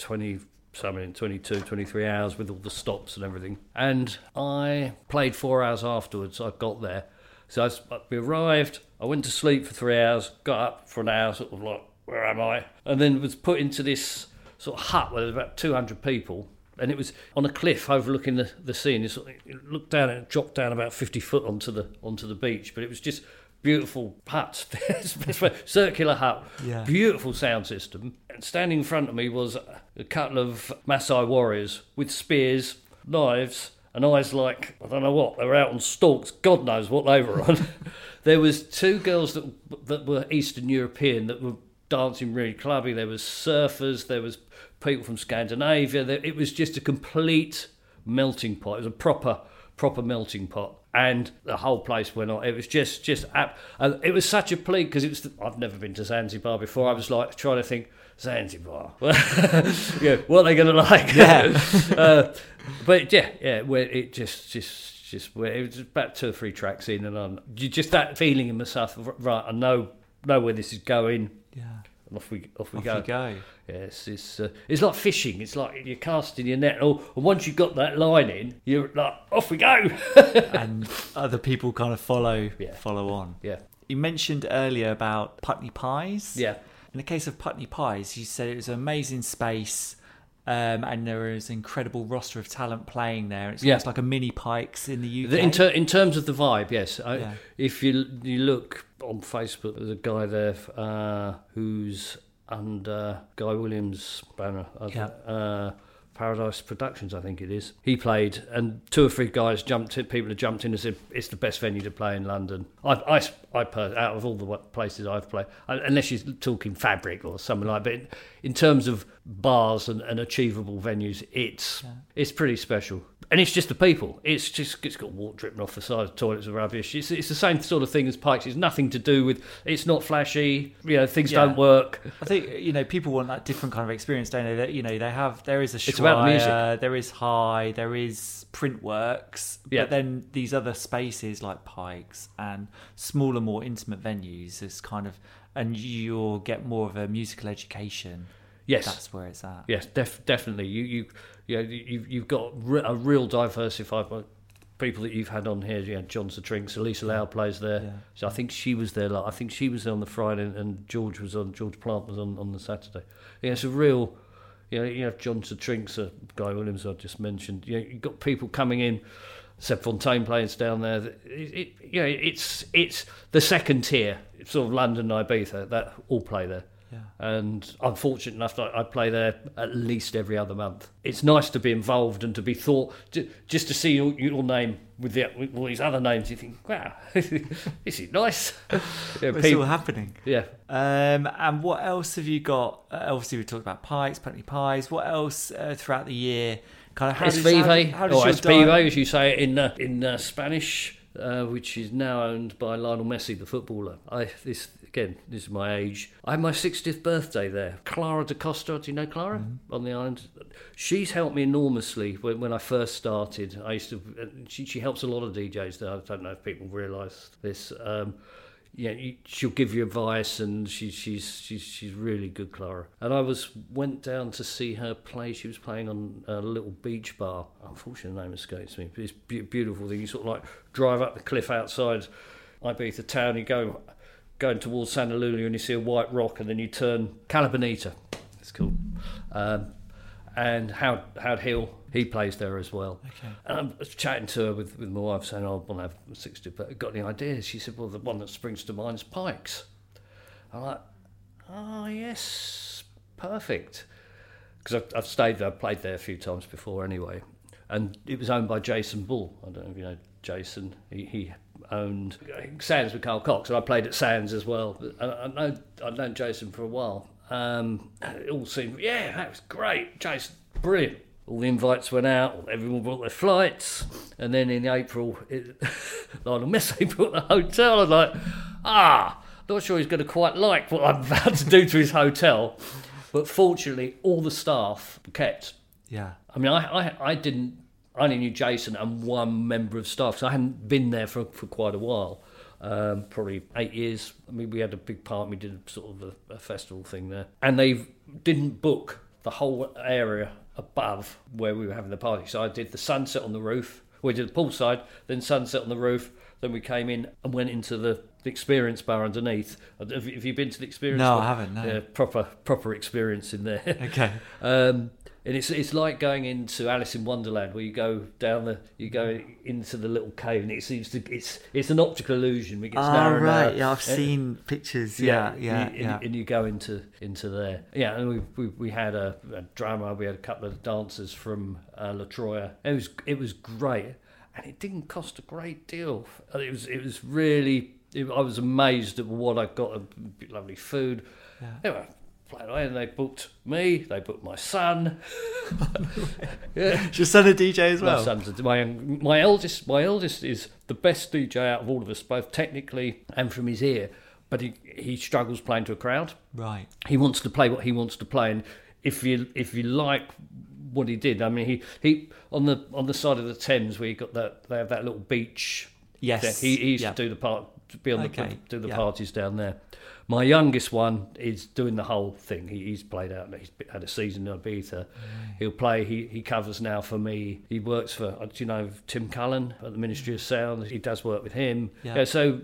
22, 23 hours with all the stops and everything. And I played 4 hours afterwards. I got there. So we arrived, I went to sleep for 3 hours, got up for an hour, sort of like, where am I? And then was put into this sort of hut where there was about 200 people. And it was on a cliff overlooking the sea. And it looked down and it dropped down about 50 foot onto the beach. But it was just beautiful hut, circular hut, beautiful sound system. And standing in front of me was a couple of Maasai warriors with spears, knives, and eyes like, I don't know what, they were out on stalks, God knows what they were on. There was 2 girls that were Eastern European that were dancing really clubby. There was surfers, there was people from Scandinavia. It was just a complete melting pot. It was a proper melting pot. And the whole place went on. It was just it was such a pleasure because I've never been to Zanzibar before. I was like trying to think, Zanzibar, yeah, what are they going to like? Yeah. But it just it was about 2 or 3 tracks in, and just that feeling in myself, right? I know where this is going. Yeah. And off we go. You go. Yes, it's like fishing. It's like you're casting your net, and once you've got that line in, you're like, off we go. And other people kind of follow on. Yeah. You mentioned earlier about Putney Pies. Yeah. In the case of Putney Pies, you said it was an amazing space, and there is an incredible roster of talent playing there. It's almost like a mini Pikes in the UK. In terms of the vibe, yes. If you look on Facebook, there's a guy there who's under Guy Williams' banner. Paradise Productions, I think it is. He played, and 2 or 3 guys people have jumped in and said it's the best venue to play in London. I out of all the places I've played, unless you're talking Fabric or something like that, but in terms of bars and achievable venues, it's pretty special. And it's just the people. It's got water dripping off the side of the toilets and rubbish. It's the same sort of thing as Pikes. It's nothing to do with. It's not flashy. Things don't work. I think people want that different kind of experience, don't they? That there is a Schreier, it's about the music. There is High, there is Printworks, but then these other spaces like Pikes and smaller, more intimate venues is kind of, and you'll get more of a musical education. Yes, that's where it's at. Yes, definitely. You've got a real diversified people that you've had on here. You had John Drinks, Elisa Lau plays there. Yeah. So I think she was there. I think she was there on the Friday, and George Plant was on the Saturday. Yeah, it's a real. You have John Trinks, Guy Williams I just mentioned. You've got people coming in. Seb Fontaine players down there. It's the second tier. It's sort of London, Ibiza that all play there. Yeah. And I'm fortunate enough that I play there at least every other month. It's nice to be involved and to be thought, just to see your name with all these other names. You think, wow, this is nice. It's all happening. Yeah. And what else have you got? Obviously, we talked about Pikes, Putney Pies. What else throughout the year? Kind of how does Esvive, as you say it in Spanish, which is now owned by Lionel Messi, the footballer. This is my age. I had my 60th birthday there. Clara da Costa, do you know Clara? On the island? She's helped me enormously when I first started. She helps a lot of DJs there. I don't know if people realise this. She'll give you advice, and she's really good, Clara. And I went down to see her play. She was playing on a little beach bar. Unfortunately, the name escapes me. But it's beautiful thing. You sort of like drive up the cliff outside Ibiza town. You going towards Santa Lulia, and you see a white rock, and then you turn Cala Bonita. It's cool. And Howard Hill, he plays there as well. Okay. And I was chatting to her with my wife, saying, I want to have 60, but got any ideas? She said, well, the one that springs to mind is Pikes. I'm like, oh, yes, perfect. Because I've stayed there, I've played there a few times before anyway. And it was owned by Jason Bull. I don't know if you know Jason. He owned Sands with Carl Cox, and I played at Sands as well. I'd known Jason for a while. It all seemed, that was great. Jason, brilliant. All the invites went out, everyone bought their flights, and then in April, Lionel Messi bought the hotel. I was like, not sure he's going to quite like what I'm about to do to his hotel. But fortunately, all the staff kept. Yeah. I mean, I only knew Jason and one member of staff, so I hadn't been there for quite a while. Probably 8 years. I mean, we had a big party, we did sort of a festival thing there. And they didn't book the whole area above where we were having the party. So I did the sunset on the roof. We did the poolside, then sunset on the roof. Then we came in and went into the experience bar underneath. Have you been to the experience bar? No, I haven't, no. Yeah, proper experience in there. Okay. And it's like going into Alice in Wonderland, where you go into the little cave, and it seems it's an optical illusion. It gets narrower and narrower. Yeah, I've seen pictures. Yeah. And you go into there. Yeah, and we had a drummer, we had a couple of dancers from La Troya. It was great, and it didn't cost a great deal. It was really. I was amazed at what I got. Lovely food. Yeah. Anyway, and they booked me, they booked my son. Yeah. Is your son a DJ as well? My son's my eldest is the best DJ out of all of us, both technically and from his ear, but he struggles playing to a crowd. Right. He wants to play what he wants to play, and if you like what he did, I mean, he on the side of the Thames where they have that little beach. Yes. He used to do the part, to be on do the parties down there. My youngest one is doing the whole thing. He's played out. He's had a season in Ibiza. He'll play. He covers now for me. He works for, do you know, Tim Cullen at the Ministry of Sound. He does work with him. Yeah. So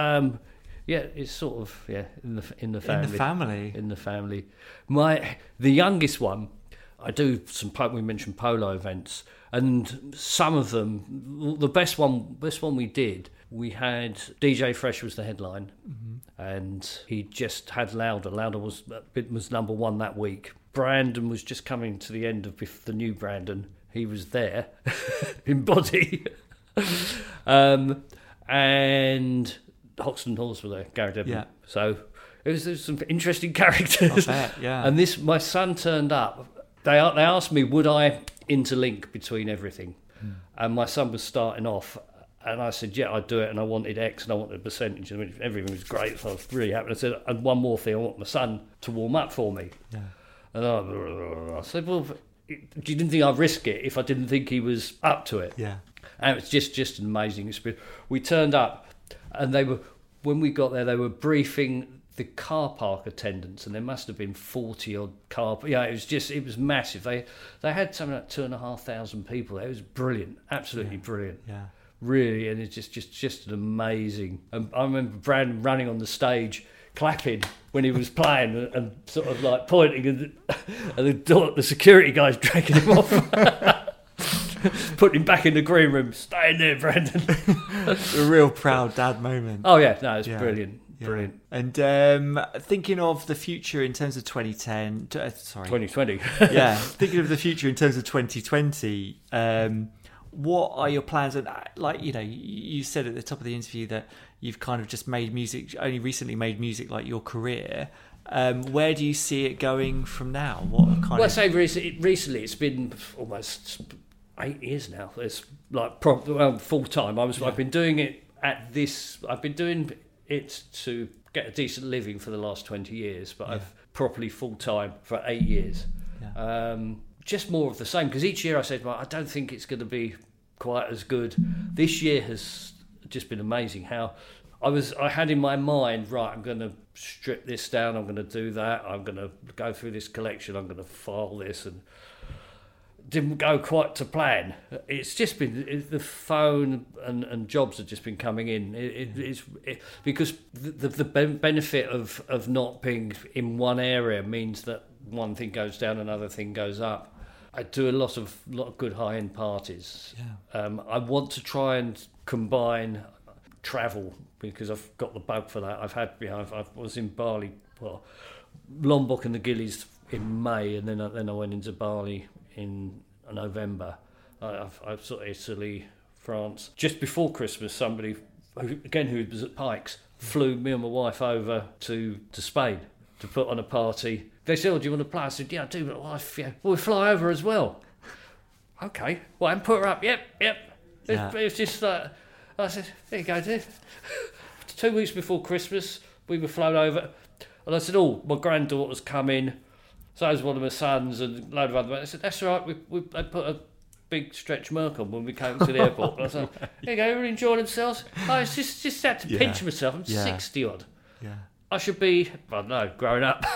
it's sort of in the family. In the family. The youngest one, I do some. We mentioned polo events, and some of them. The best one we did. We had DJ Fresh was the headline, and he just had Louder. Louder was number one that week. Brandon was just coming to the end of the new Brandon. He was there in body, and Hoxton Halls were there. Gary Devlin. Yeah. So there's some interesting characters. I bet, yeah. And my son turned up. They asked me, would I interlink between everything, and my son was starting off. And I said, yeah, I'd do it, and I wanted X, and I wanted a percentage. I mean, everything was great, so I was really happy. I said, and one more thing, I want my son to warm up for me. Yeah. And I said, well, you didn't think I'd risk it if I didn't think he was up to it? Yeah. And it was just an amazing experience. We turned up, and when we got there, they were briefing the car park attendants, and there must have been 40-odd car. It was massive. They had something like 2,500 people. It was brilliant, absolutely brilliant. Yeah. Really, and it's just an amazing. I remember Brandon running on the stage, clapping when he was playing and sort of like pointing, and the security guys dragging him off. Putting him back in the green room. Stay in there, Brandon. A real proud dad moment. Oh yeah, no, it's brilliant. Yeah. Brilliant. And thinking of the future in terms of 2020. Yeah, thinking of the future in terms of 2020. What are your plans? And like, you know, you said at the top of the interview that you've kind of just made music, only recently made music like your career. Where do you see it going from now? What kind well, I say recently it's been almost 8 years now. It's like full time. I've been doing it I've been doing it to get a decent living for the last 20 years, but I've properly full time for 8 years. Yeah. Just more of the same, because each year I said, well, I don't think it's going to be quite as good. This year has just been amazing. How I had in my mind, right, I'm going to strip this down, I'm going to do that, I'm going to go through this collection, I'm going to file this, and didn't go quite to plan. It's just been the phone and jobs have just been coming in. It's because the benefit of not being in one area means that one thing goes down, another thing goes up. I do a lot of good high-end parties. Yeah. I want to try and combine travel because I've got the bug for that. I was in Bali, Lombok and the Gillies in May, and then I went into Bali in November. I've sort of Italy, France. Just before Christmas, somebody who was at Pikes flew me and my wife over to Spain to put on a party. They said, "Oh, do you want to play?" I said, "Yeah, I do, but wife, yeah, we'll fly over as well." Okay, well, and put her up. Yep. It's just I said, "There you go, dude." 2 weeks before Christmas, we were flown over, and I said, "Oh, my granddaughter's coming. So is one of my sons and a load of other men." I said, "That's all right. They put a big stretch Merc on when we came to the airport." And I said, "There you go, everyone enjoying themselves." I just had to pinch myself. I'm 60 odd. Yeah. I should be, I don't know, growing up.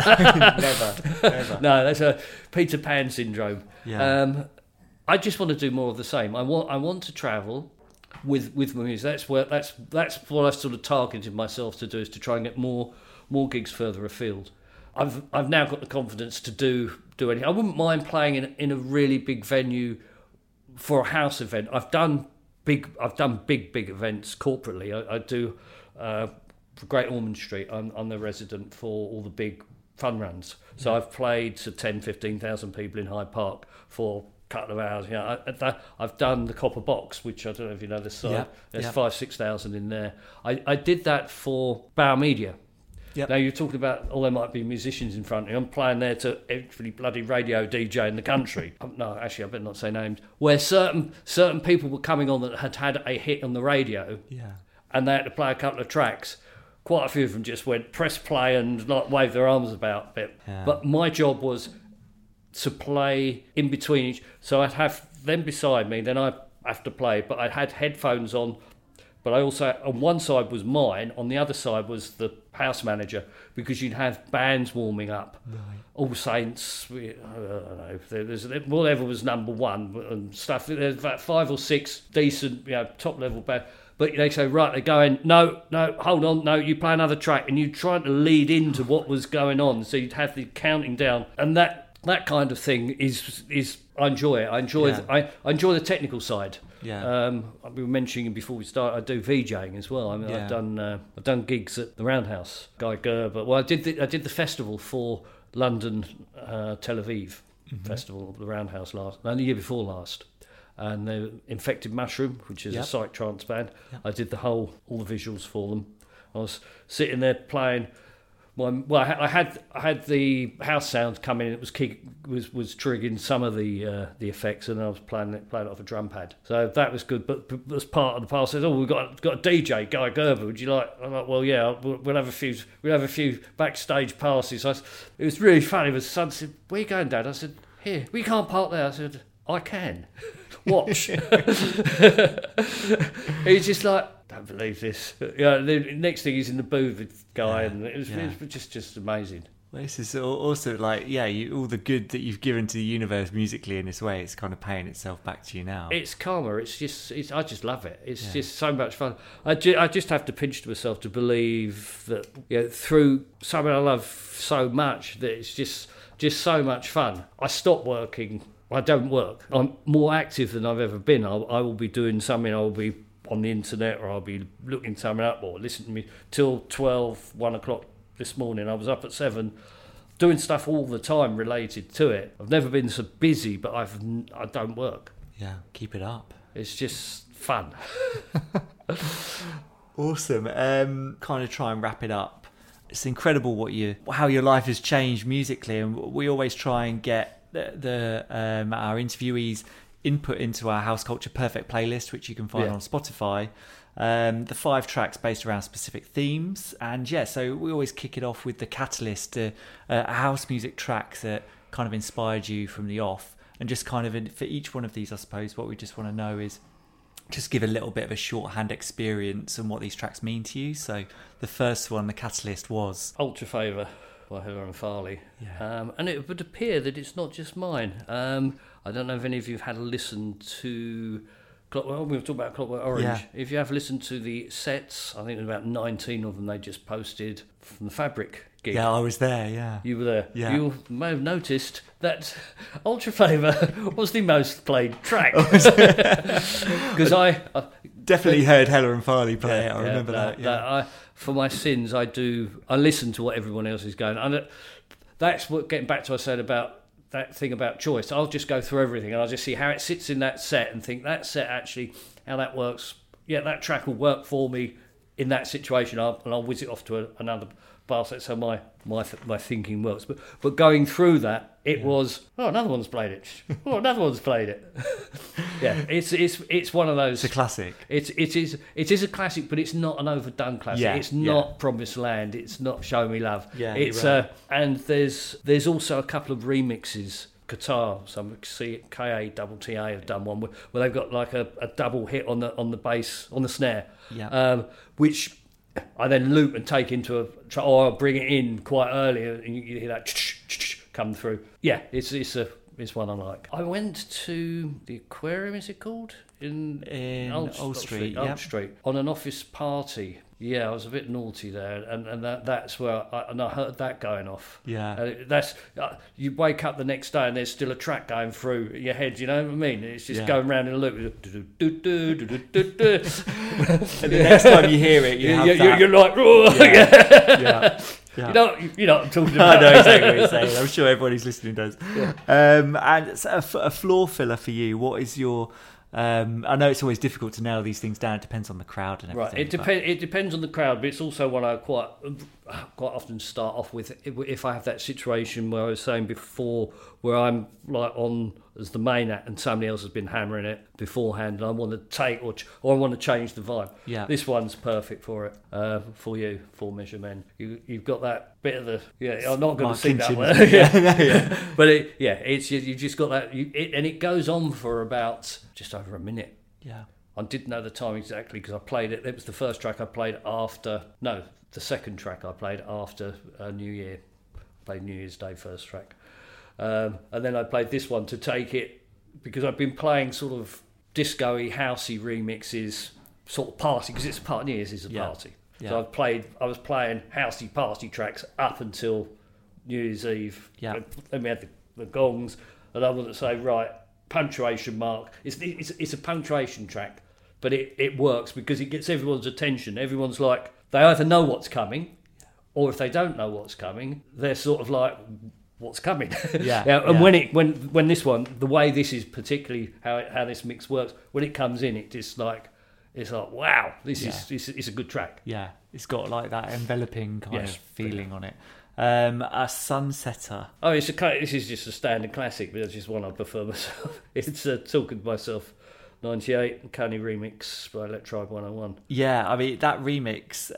Never. No, that's a Peter Pan syndrome. Yeah. I just want to do more of the same. I want to travel with my music. That's what I sort of targeted myself to do, is to try and get more gigs further afield. I've now got the confidence to do anything. I wouldn't mind playing in a really big venue for a house event. I've done big events corporately. I do for Great Ormond Street. I'm the resident for all the big fun runs. So I've played to 10,000-15,000 people in Hyde Park for a couple of hours. You know, I've done the Copper Box, which I don't know if you know this side. There's 5,000-6,000 in there. I did that for Bauer Media. Yep. Now you're talking about, there might be musicians in front of you. I'm playing there to every bloody radio DJ in the country. No, actually, I better not say names. Where certain people were coming on that had a hit on the radio, and they had to play a couple of tracks. Quite a few of them just went press play and like wave their arms about a bit. Yeah. But my job was to play in between each. So I'd have them beside me, then I have to play. But I had headphones on. But I also, on one side was mine, on the other side was the house manager, because you'd have bands warming up. Right. All Saints, I don't know, there's whatever was number one and stuff. There's about 5 or 6 decent, top level bands. But they say, right, they're going, no, hold on, no, you play another track, and you're trying to lead into what was going on. So you'd have the counting down, and that kind of thing is I enjoy it. I enjoy the technical side. Yeah. We were mentioning before we start, I do VJing as well. I mean, I've done gigs at the Roundhouse, Guy Gerber. Well, I did the festival for London Tel Aviv festival, the Roundhouse the year before last, and the Infected Mushroom, which is a psych trance band. Yep. I did all the visuals for them. I was sitting there playing. I had the house sound come in. It was triggering some of the effects, and I was playing it off a drum pad. So that was good. But as part of the party, said, "Oh, we've got a DJ, Guy Gerber. Would you like?" I'm like, "Well, yeah, we'll have a few backstage passes." It was really funny. My son said, "Where are you going, Dad?" I said, "Here. We can't park there." I said, "I can. Watch." He's just like, "Don't believe this." The next thing he's in the booth with Guy, and it was just amazing. Well, this is also like, all the good that you've given to the universe musically in this way, it's kind of paying itself back to you now. It's karma. I just love it. It's just so much fun. I just have to pinch myself to believe that through something I love so much that it's just so much fun. I stop working. I don't work. I'm more active than I've ever been. I will be doing something. I will be on the internet, or I'll be looking something up, or listening to me till 12, 1 o'clock this morning. I was up at 7, doing stuff all the time related to it. I've never been so busy, but I don't work. Yeah, keep it up. It's just fun. Awesome. Kind of try and wrap it up. It's incredible how your life has changed musically, and we always try and get our interviewees' input into our House Culture Perfect playlist, which you can find on Spotify. The 5 tracks based around specific themes, and so we always kick it off with the catalyst, a house music track that kind of inspired you from the off. And just kind of for each one of these, I suppose what we just want to know is just give a little bit of a shorthand experience and what these tracks mean to you. So the first one, the catalyst, was Ultra Favour by Heather and Farley. And it would appear that it's not just mine. I don't know if any of you have had a listen to Clockwork. We've talked about Clockwork Orange. Yeah. If you have listened to the sets, I think there's about 19 of them they just posted from the Fabric gig. Yeah, I was there, yeah. You were there. Yeah. You may have noticed that Ultra Favour was the most played track. Because I definitely heard Heather and Farley play it. I remember that. For my sins, I listen to what everyone else is going. And that's what, getting back to what I said about that thing about choice. I'll just go through everything and I'll just see how it sits in that set and think that set actually, how that works. Yeah, that track will work for me in that situation, and I'll whiz it off to another pass. That's how my thinking works. But going through that, it was, another one's played it. Another one's played it. It's one of those. It's a classic. It is a classic, but it's not an overdone classic. Yeah, it's not Promised Land. It's not Show Me Love. Yeah, it's you're right. And there's also a couple of remixes. Qatar, some KATTA have done one where they've got like a double hit on the bass, on the snare, which I then loop and take into or I'll bring it in quite early, and you hear that come through. Yeah, it's one I like. I went to the Aquarium, is it called? In Old Street. Old Street, on an office party. Yeah, I was a bit naughty there, and that's where I heard that going off. Yeah, that's you wake up the next day and there's still a track going through your head. You know what I mean? It's just going round in a loop. And the next time you hear it, you're like, yeah. You know what I'm talking about. I know exactly what you're saying. I'm sure everybody who's listening does. Yeah. And it's a floor filler for you. What is your? I know it's always difficult to nail these things down. It depends on the crowd and everything. Right. It depends on the crowd, but it's also what I quite often start off with. If I have that situation where I was saying before, where I'm like on as the main act and somebody else has been hammering it beforehand, and I want to take or I want to change the vibe. Yeah. This one's perfect for it. For you, 4 Measure Men. You've got that bit of the I'm not going to sing that one. But you've just got that, and it goes on for about just over a minute. Yeah. I didn't know the time exactly because I played it. It was the first track I played after. No, the second track I played after New Year. I played New Year's Day first track. And then I played this one to take it, because I've been playing sort of disco-y, housey remixes, sort of party, because it's a party. New Year's is a party. Yeah. So I was playing housey party tracks up until New Year's Eve. Yeah. Then we had the gongs, and I wanted to say, right, punctuation mark. It's a punctuation track, but it works because it gets everyone's attention. Everyone's like, they either know what's coming, or if they don't know what's coming, they're sort of like, what's coming? And when this one, the way this is particularly how this mix works, when it comes in, it's like wow, this is a good track. Yeah, it's got like that enveloping kind of feeling on it. A Sunsetter. Oh, this is just a standard classic, but it's just one I prefer myself. It's Talking to Myself, 98, Kanye remix by Electribe 101. Yeah, I mean that remix.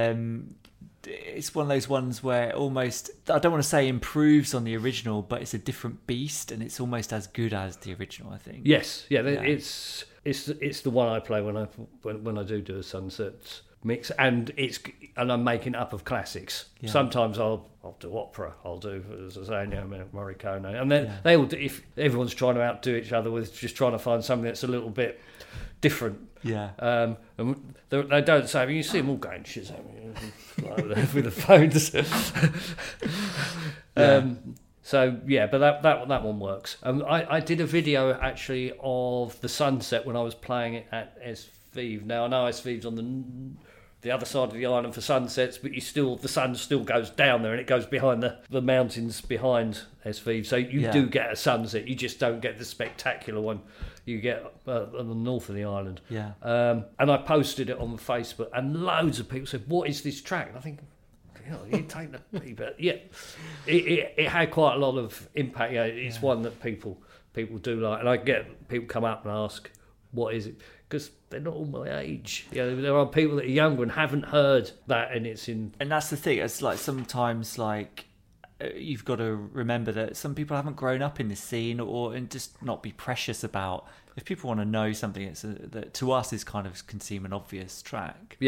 It's one of those ones where almost, I don't want to say improves on the original, but it's a different beast, and it's almost as good as the original, I think. Yes, it's the one I play when I do a Sunset. mix, and I'm making it up of classics. Yeah. Sometimes I'll do opera. I'll do, as I say, Morricone, and then they all do, if everyone's trying to outdo each other with just trying to find something that's a little bit different. Yeah. And they don't say. I mean, you see them all going shit with the phones. So yeah, but that one works. I did a video actually of the sunset when I was playing it at Esvive. Now I know Esvive's on the other side of the island for sunsets, but the sun still goes down there and it goes behind the mountains behind Esvive. So you do get a sunset. You just don't get the spectacular one you get on the north of the island. Yeah. And I posted it on Facebook, and loads of people said, "What is this track?" And I think, you take the pee, but yeah, it had quite a lot of impact. Yeah, it's one that people do like, and I get people come up and ask, "What is it?" Because they're not all my age. There are people that are younger and haven't heard that, and it's in. And that's the thing. It's like sometimes you've got to remember that some people haven't grown up in this scene, and just not be precious about. If people want to know something that to us is kind of can seem an obvious track,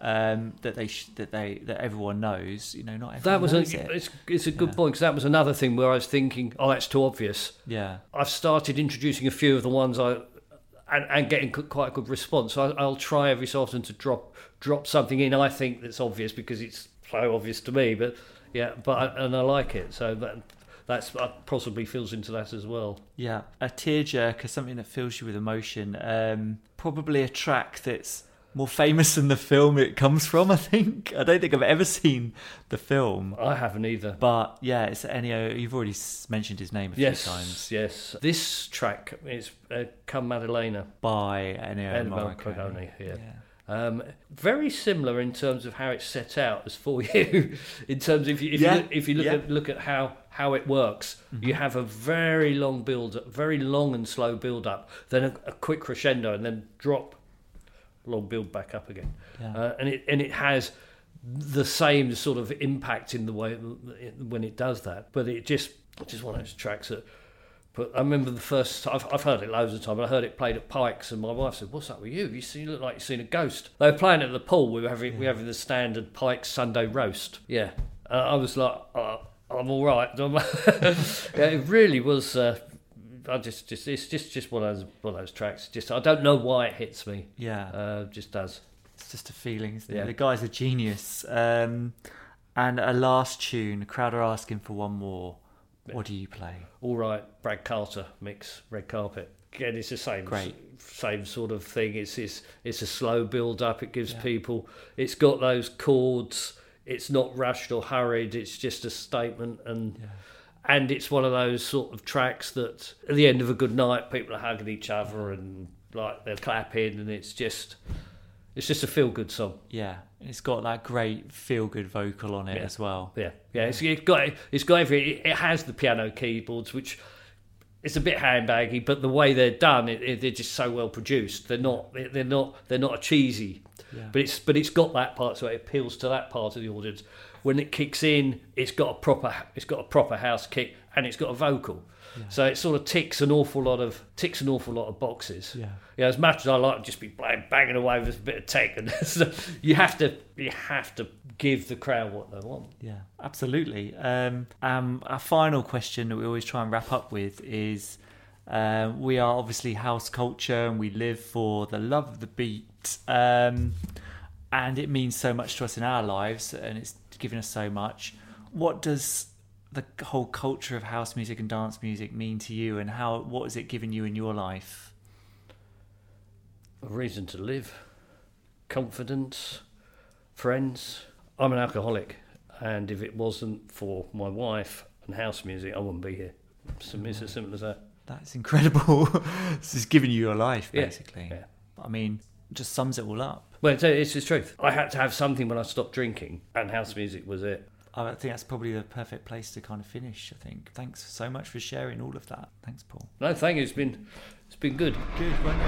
that everyone knows, not everyone knows it. It's a good point, because that was another thing where I was thinking, oh, that's too obvious. Yeah, I've started introducing a few of the ones and getting quite a good response. So I'll try every so often to drop something in I think that's obvious, because it's so obvious to me, but I like it, so that possibly feels into that as well. Yeah, a tearjerker, something that fills you with emotion. Probably a track that's more famous than the film it comes from, I think. I don't think I've ever seen the film. I haven't either. But yeah, it's Ennio. You've already mentioned his name a few times. Yes. This track is Come Maddalena by Ennio Morricone. Yeah. Very similar in terms of how it's set out as For You. In terms of if you look at how it works, you have a very long very long and slow build up, then a quick crescendo, and then drop, long build back up again, and it has the same sort of impact in the way when it does that. But it's just one of those tracks that. But I remember the first time, I've heard it loads of times, I heard it played at Pikes, and my wife said, "What's up with you? You look like you've seen a ghost." They were playing it at the pool. We were having the standard Pikes Sunday roast. Yeah. I was like, I'm all right. It really was. It's just one of those tracks. Just I don't know why it hits me. Yeah. Just does. It's just a feeling, isn't it? Yeah. The guy's a genius. And a last tune, the crowd are asking for one more. What do you play? All Right, Brad Carter mix, Red Carpet. Again, it's the same sort of thing. It's a slow build up. It gives people. It's got those chords. It's not rushed or hurried. It's just a statement, and it's one of those sort of tracks that at the end of a good night, people are hugging each other and like they're clapping, and it's just a feel-good song. Yeah, it's got that great feel-good vocal on it as well. Yeah. It's got everything. It has the piano keyboards, which it's a bit handbaggy, but the way they're done, they're just so well produced. They're not a cheesy, but it's got that part, so it appeals to that part of the audience. When it kicks in, it's got a proper house kick, and it's got a vocal. Yeah. So it sort of ticks an awful lot of boxes. Yeah. As much as I like to just be banging away with a bit of tech, and you have to give the crowd what they want. Yeah, absolutely. Our final question that we always try and wrap up with is, we are obviously house culture, and we live for the love of the beat, and it means so much to us in our lives, and it's given us so much. What does the whole culture of house music and dance music mean to you, and what has it given you in your life? A reason to live, confidence, friends. I'm an alcoholic, and if it wasn't for my wife and house music, I wouldn't be here. It's as simple as that. That's incredible. This is giving you your life, basically. Yeah. I mean, just sums it all up. Well, it's the truth. I had to have something when I stopped drinking, and house music was it. I think that's probably the perfect place to kind of finish, I think. Thanks so much for sharing all of that. Thanks, Paul. No, thank you. It's been good. Good. Well,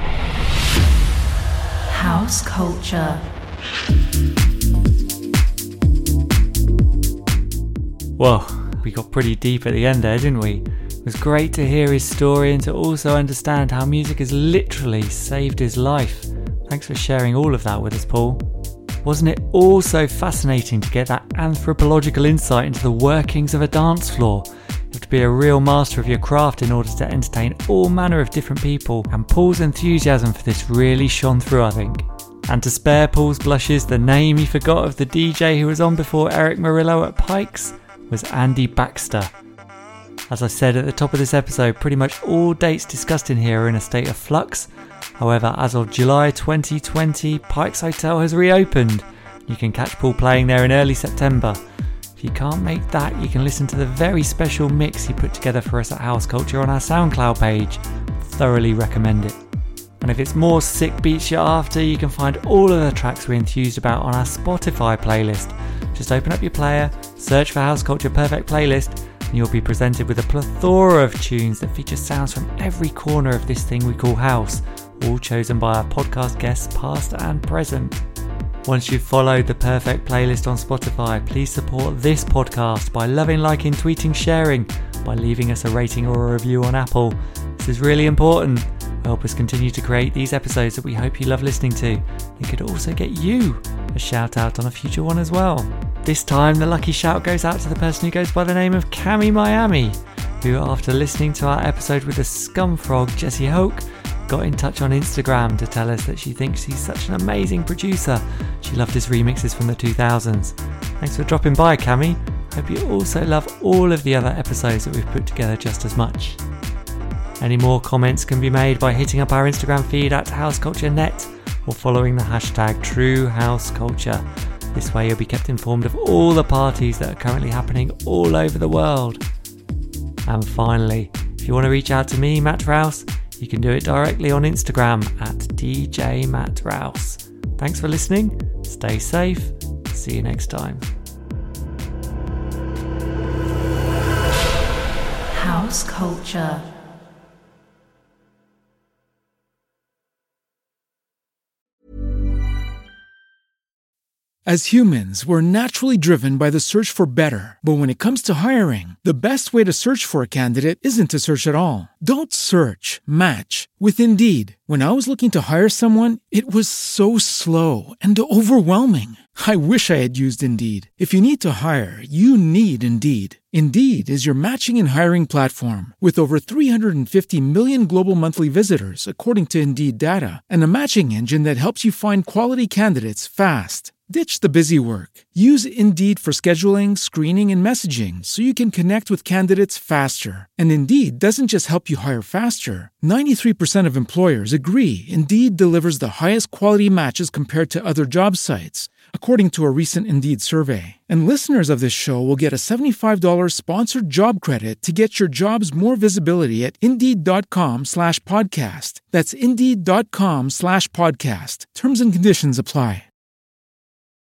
House culture. Well, we got pretty deep at the end there, didn't we? It was great to hear his story and to also understand how music has literally saved his life. Thanks for sharing all of that with us, Paul. Wasn't it also fascinating to get that anthropological insight into the workings of a dance floor? You have to be a real master of your craft in order to entertain all manner of different people, and Paul's enthusiasm for this really shone through, I think. And to spare Paul's blushes, the name he forgot of the DJ who was on before Eric Murillo at Pikes was Andy Baxter. As I said at the top of this episode, pretty much all dates discussed in here are in a state of flux. However, as of July 2020, Pikes Hotel has reopened. You can catch Paul playing there in early September. If you can't make that, you can listen to the very special mix he put together for us at House Culture on our SoundCloud page. Thoroughly recommend it. And if it's more sick beats you're after, you can find all of the tracks we enthused about on our Spotify playlist. Just open up your player, search for House Culture Perfect Playlist, and you'll be presented with a plethora of tunes that feature sounds from every corner of this thing we call house, all chosen by our podcast guests past and present. Once you've followed the Perfect Playlist on Spotify, please support this podcast by loving, liking, tweeting, sharing, by leaving us a rating or a review on Apple. This is really important. Help us continue to create these episodes that we hope you love listening to. It could also get you a shout out on a future one as well. This time the lucky shout goes out to the person who goes by the name of Cami Miami, who after listening to our episode with the scumfrog Jesse Hoke, got in touch on Instagram to tell us that she thinks he's such an amazing producer. She loved his remixes from the 2000s. Thanks for dropping by, Cami. Hope you also love all of the other episodes that we've put together just as much. Any more comments can be made by hitting up our Instagram feed at HouseCultureNet or following the hashtag TrueHouseCulture. This way you'll be kept informed of all the parties that are currently happening all over the world. And finally, if you want to reach out to me, Matt Rouse, you can do it directly on Instagram at DJ Matt Rouse. Thanks for listening, stay safe, see you next time. House Culture. As humans, we're naturally driven by the search for better. But when it comes to hiring, the best way to search for a candidate isn't to search at all. Don't search, match with Indeed. When I was looking to hire someone, it was so slow and overwhelming. I wish I had used Indeed. If you need to hire, you need Indeed. Indeed is your matching and hiring platform with over 350 million global monthly visitors, according to Indeed data, and a matching engine that helps you find quality candidates fast. Ditch the busy work. Use Indeed for scheduling, screening, and messaging so you can connect with candidates faster. And Indeed doesn't just help you hire faster. 93% of employers agree Indeed delivers the highest quality matches compared to other job sites, according to a recent Indeed survey. And listeners of this show will get a $75 sponsored job credit to get your jobs more visibility at Indeed.com/podcast. That's Indeed.com/podcast. Terms and conditions apply.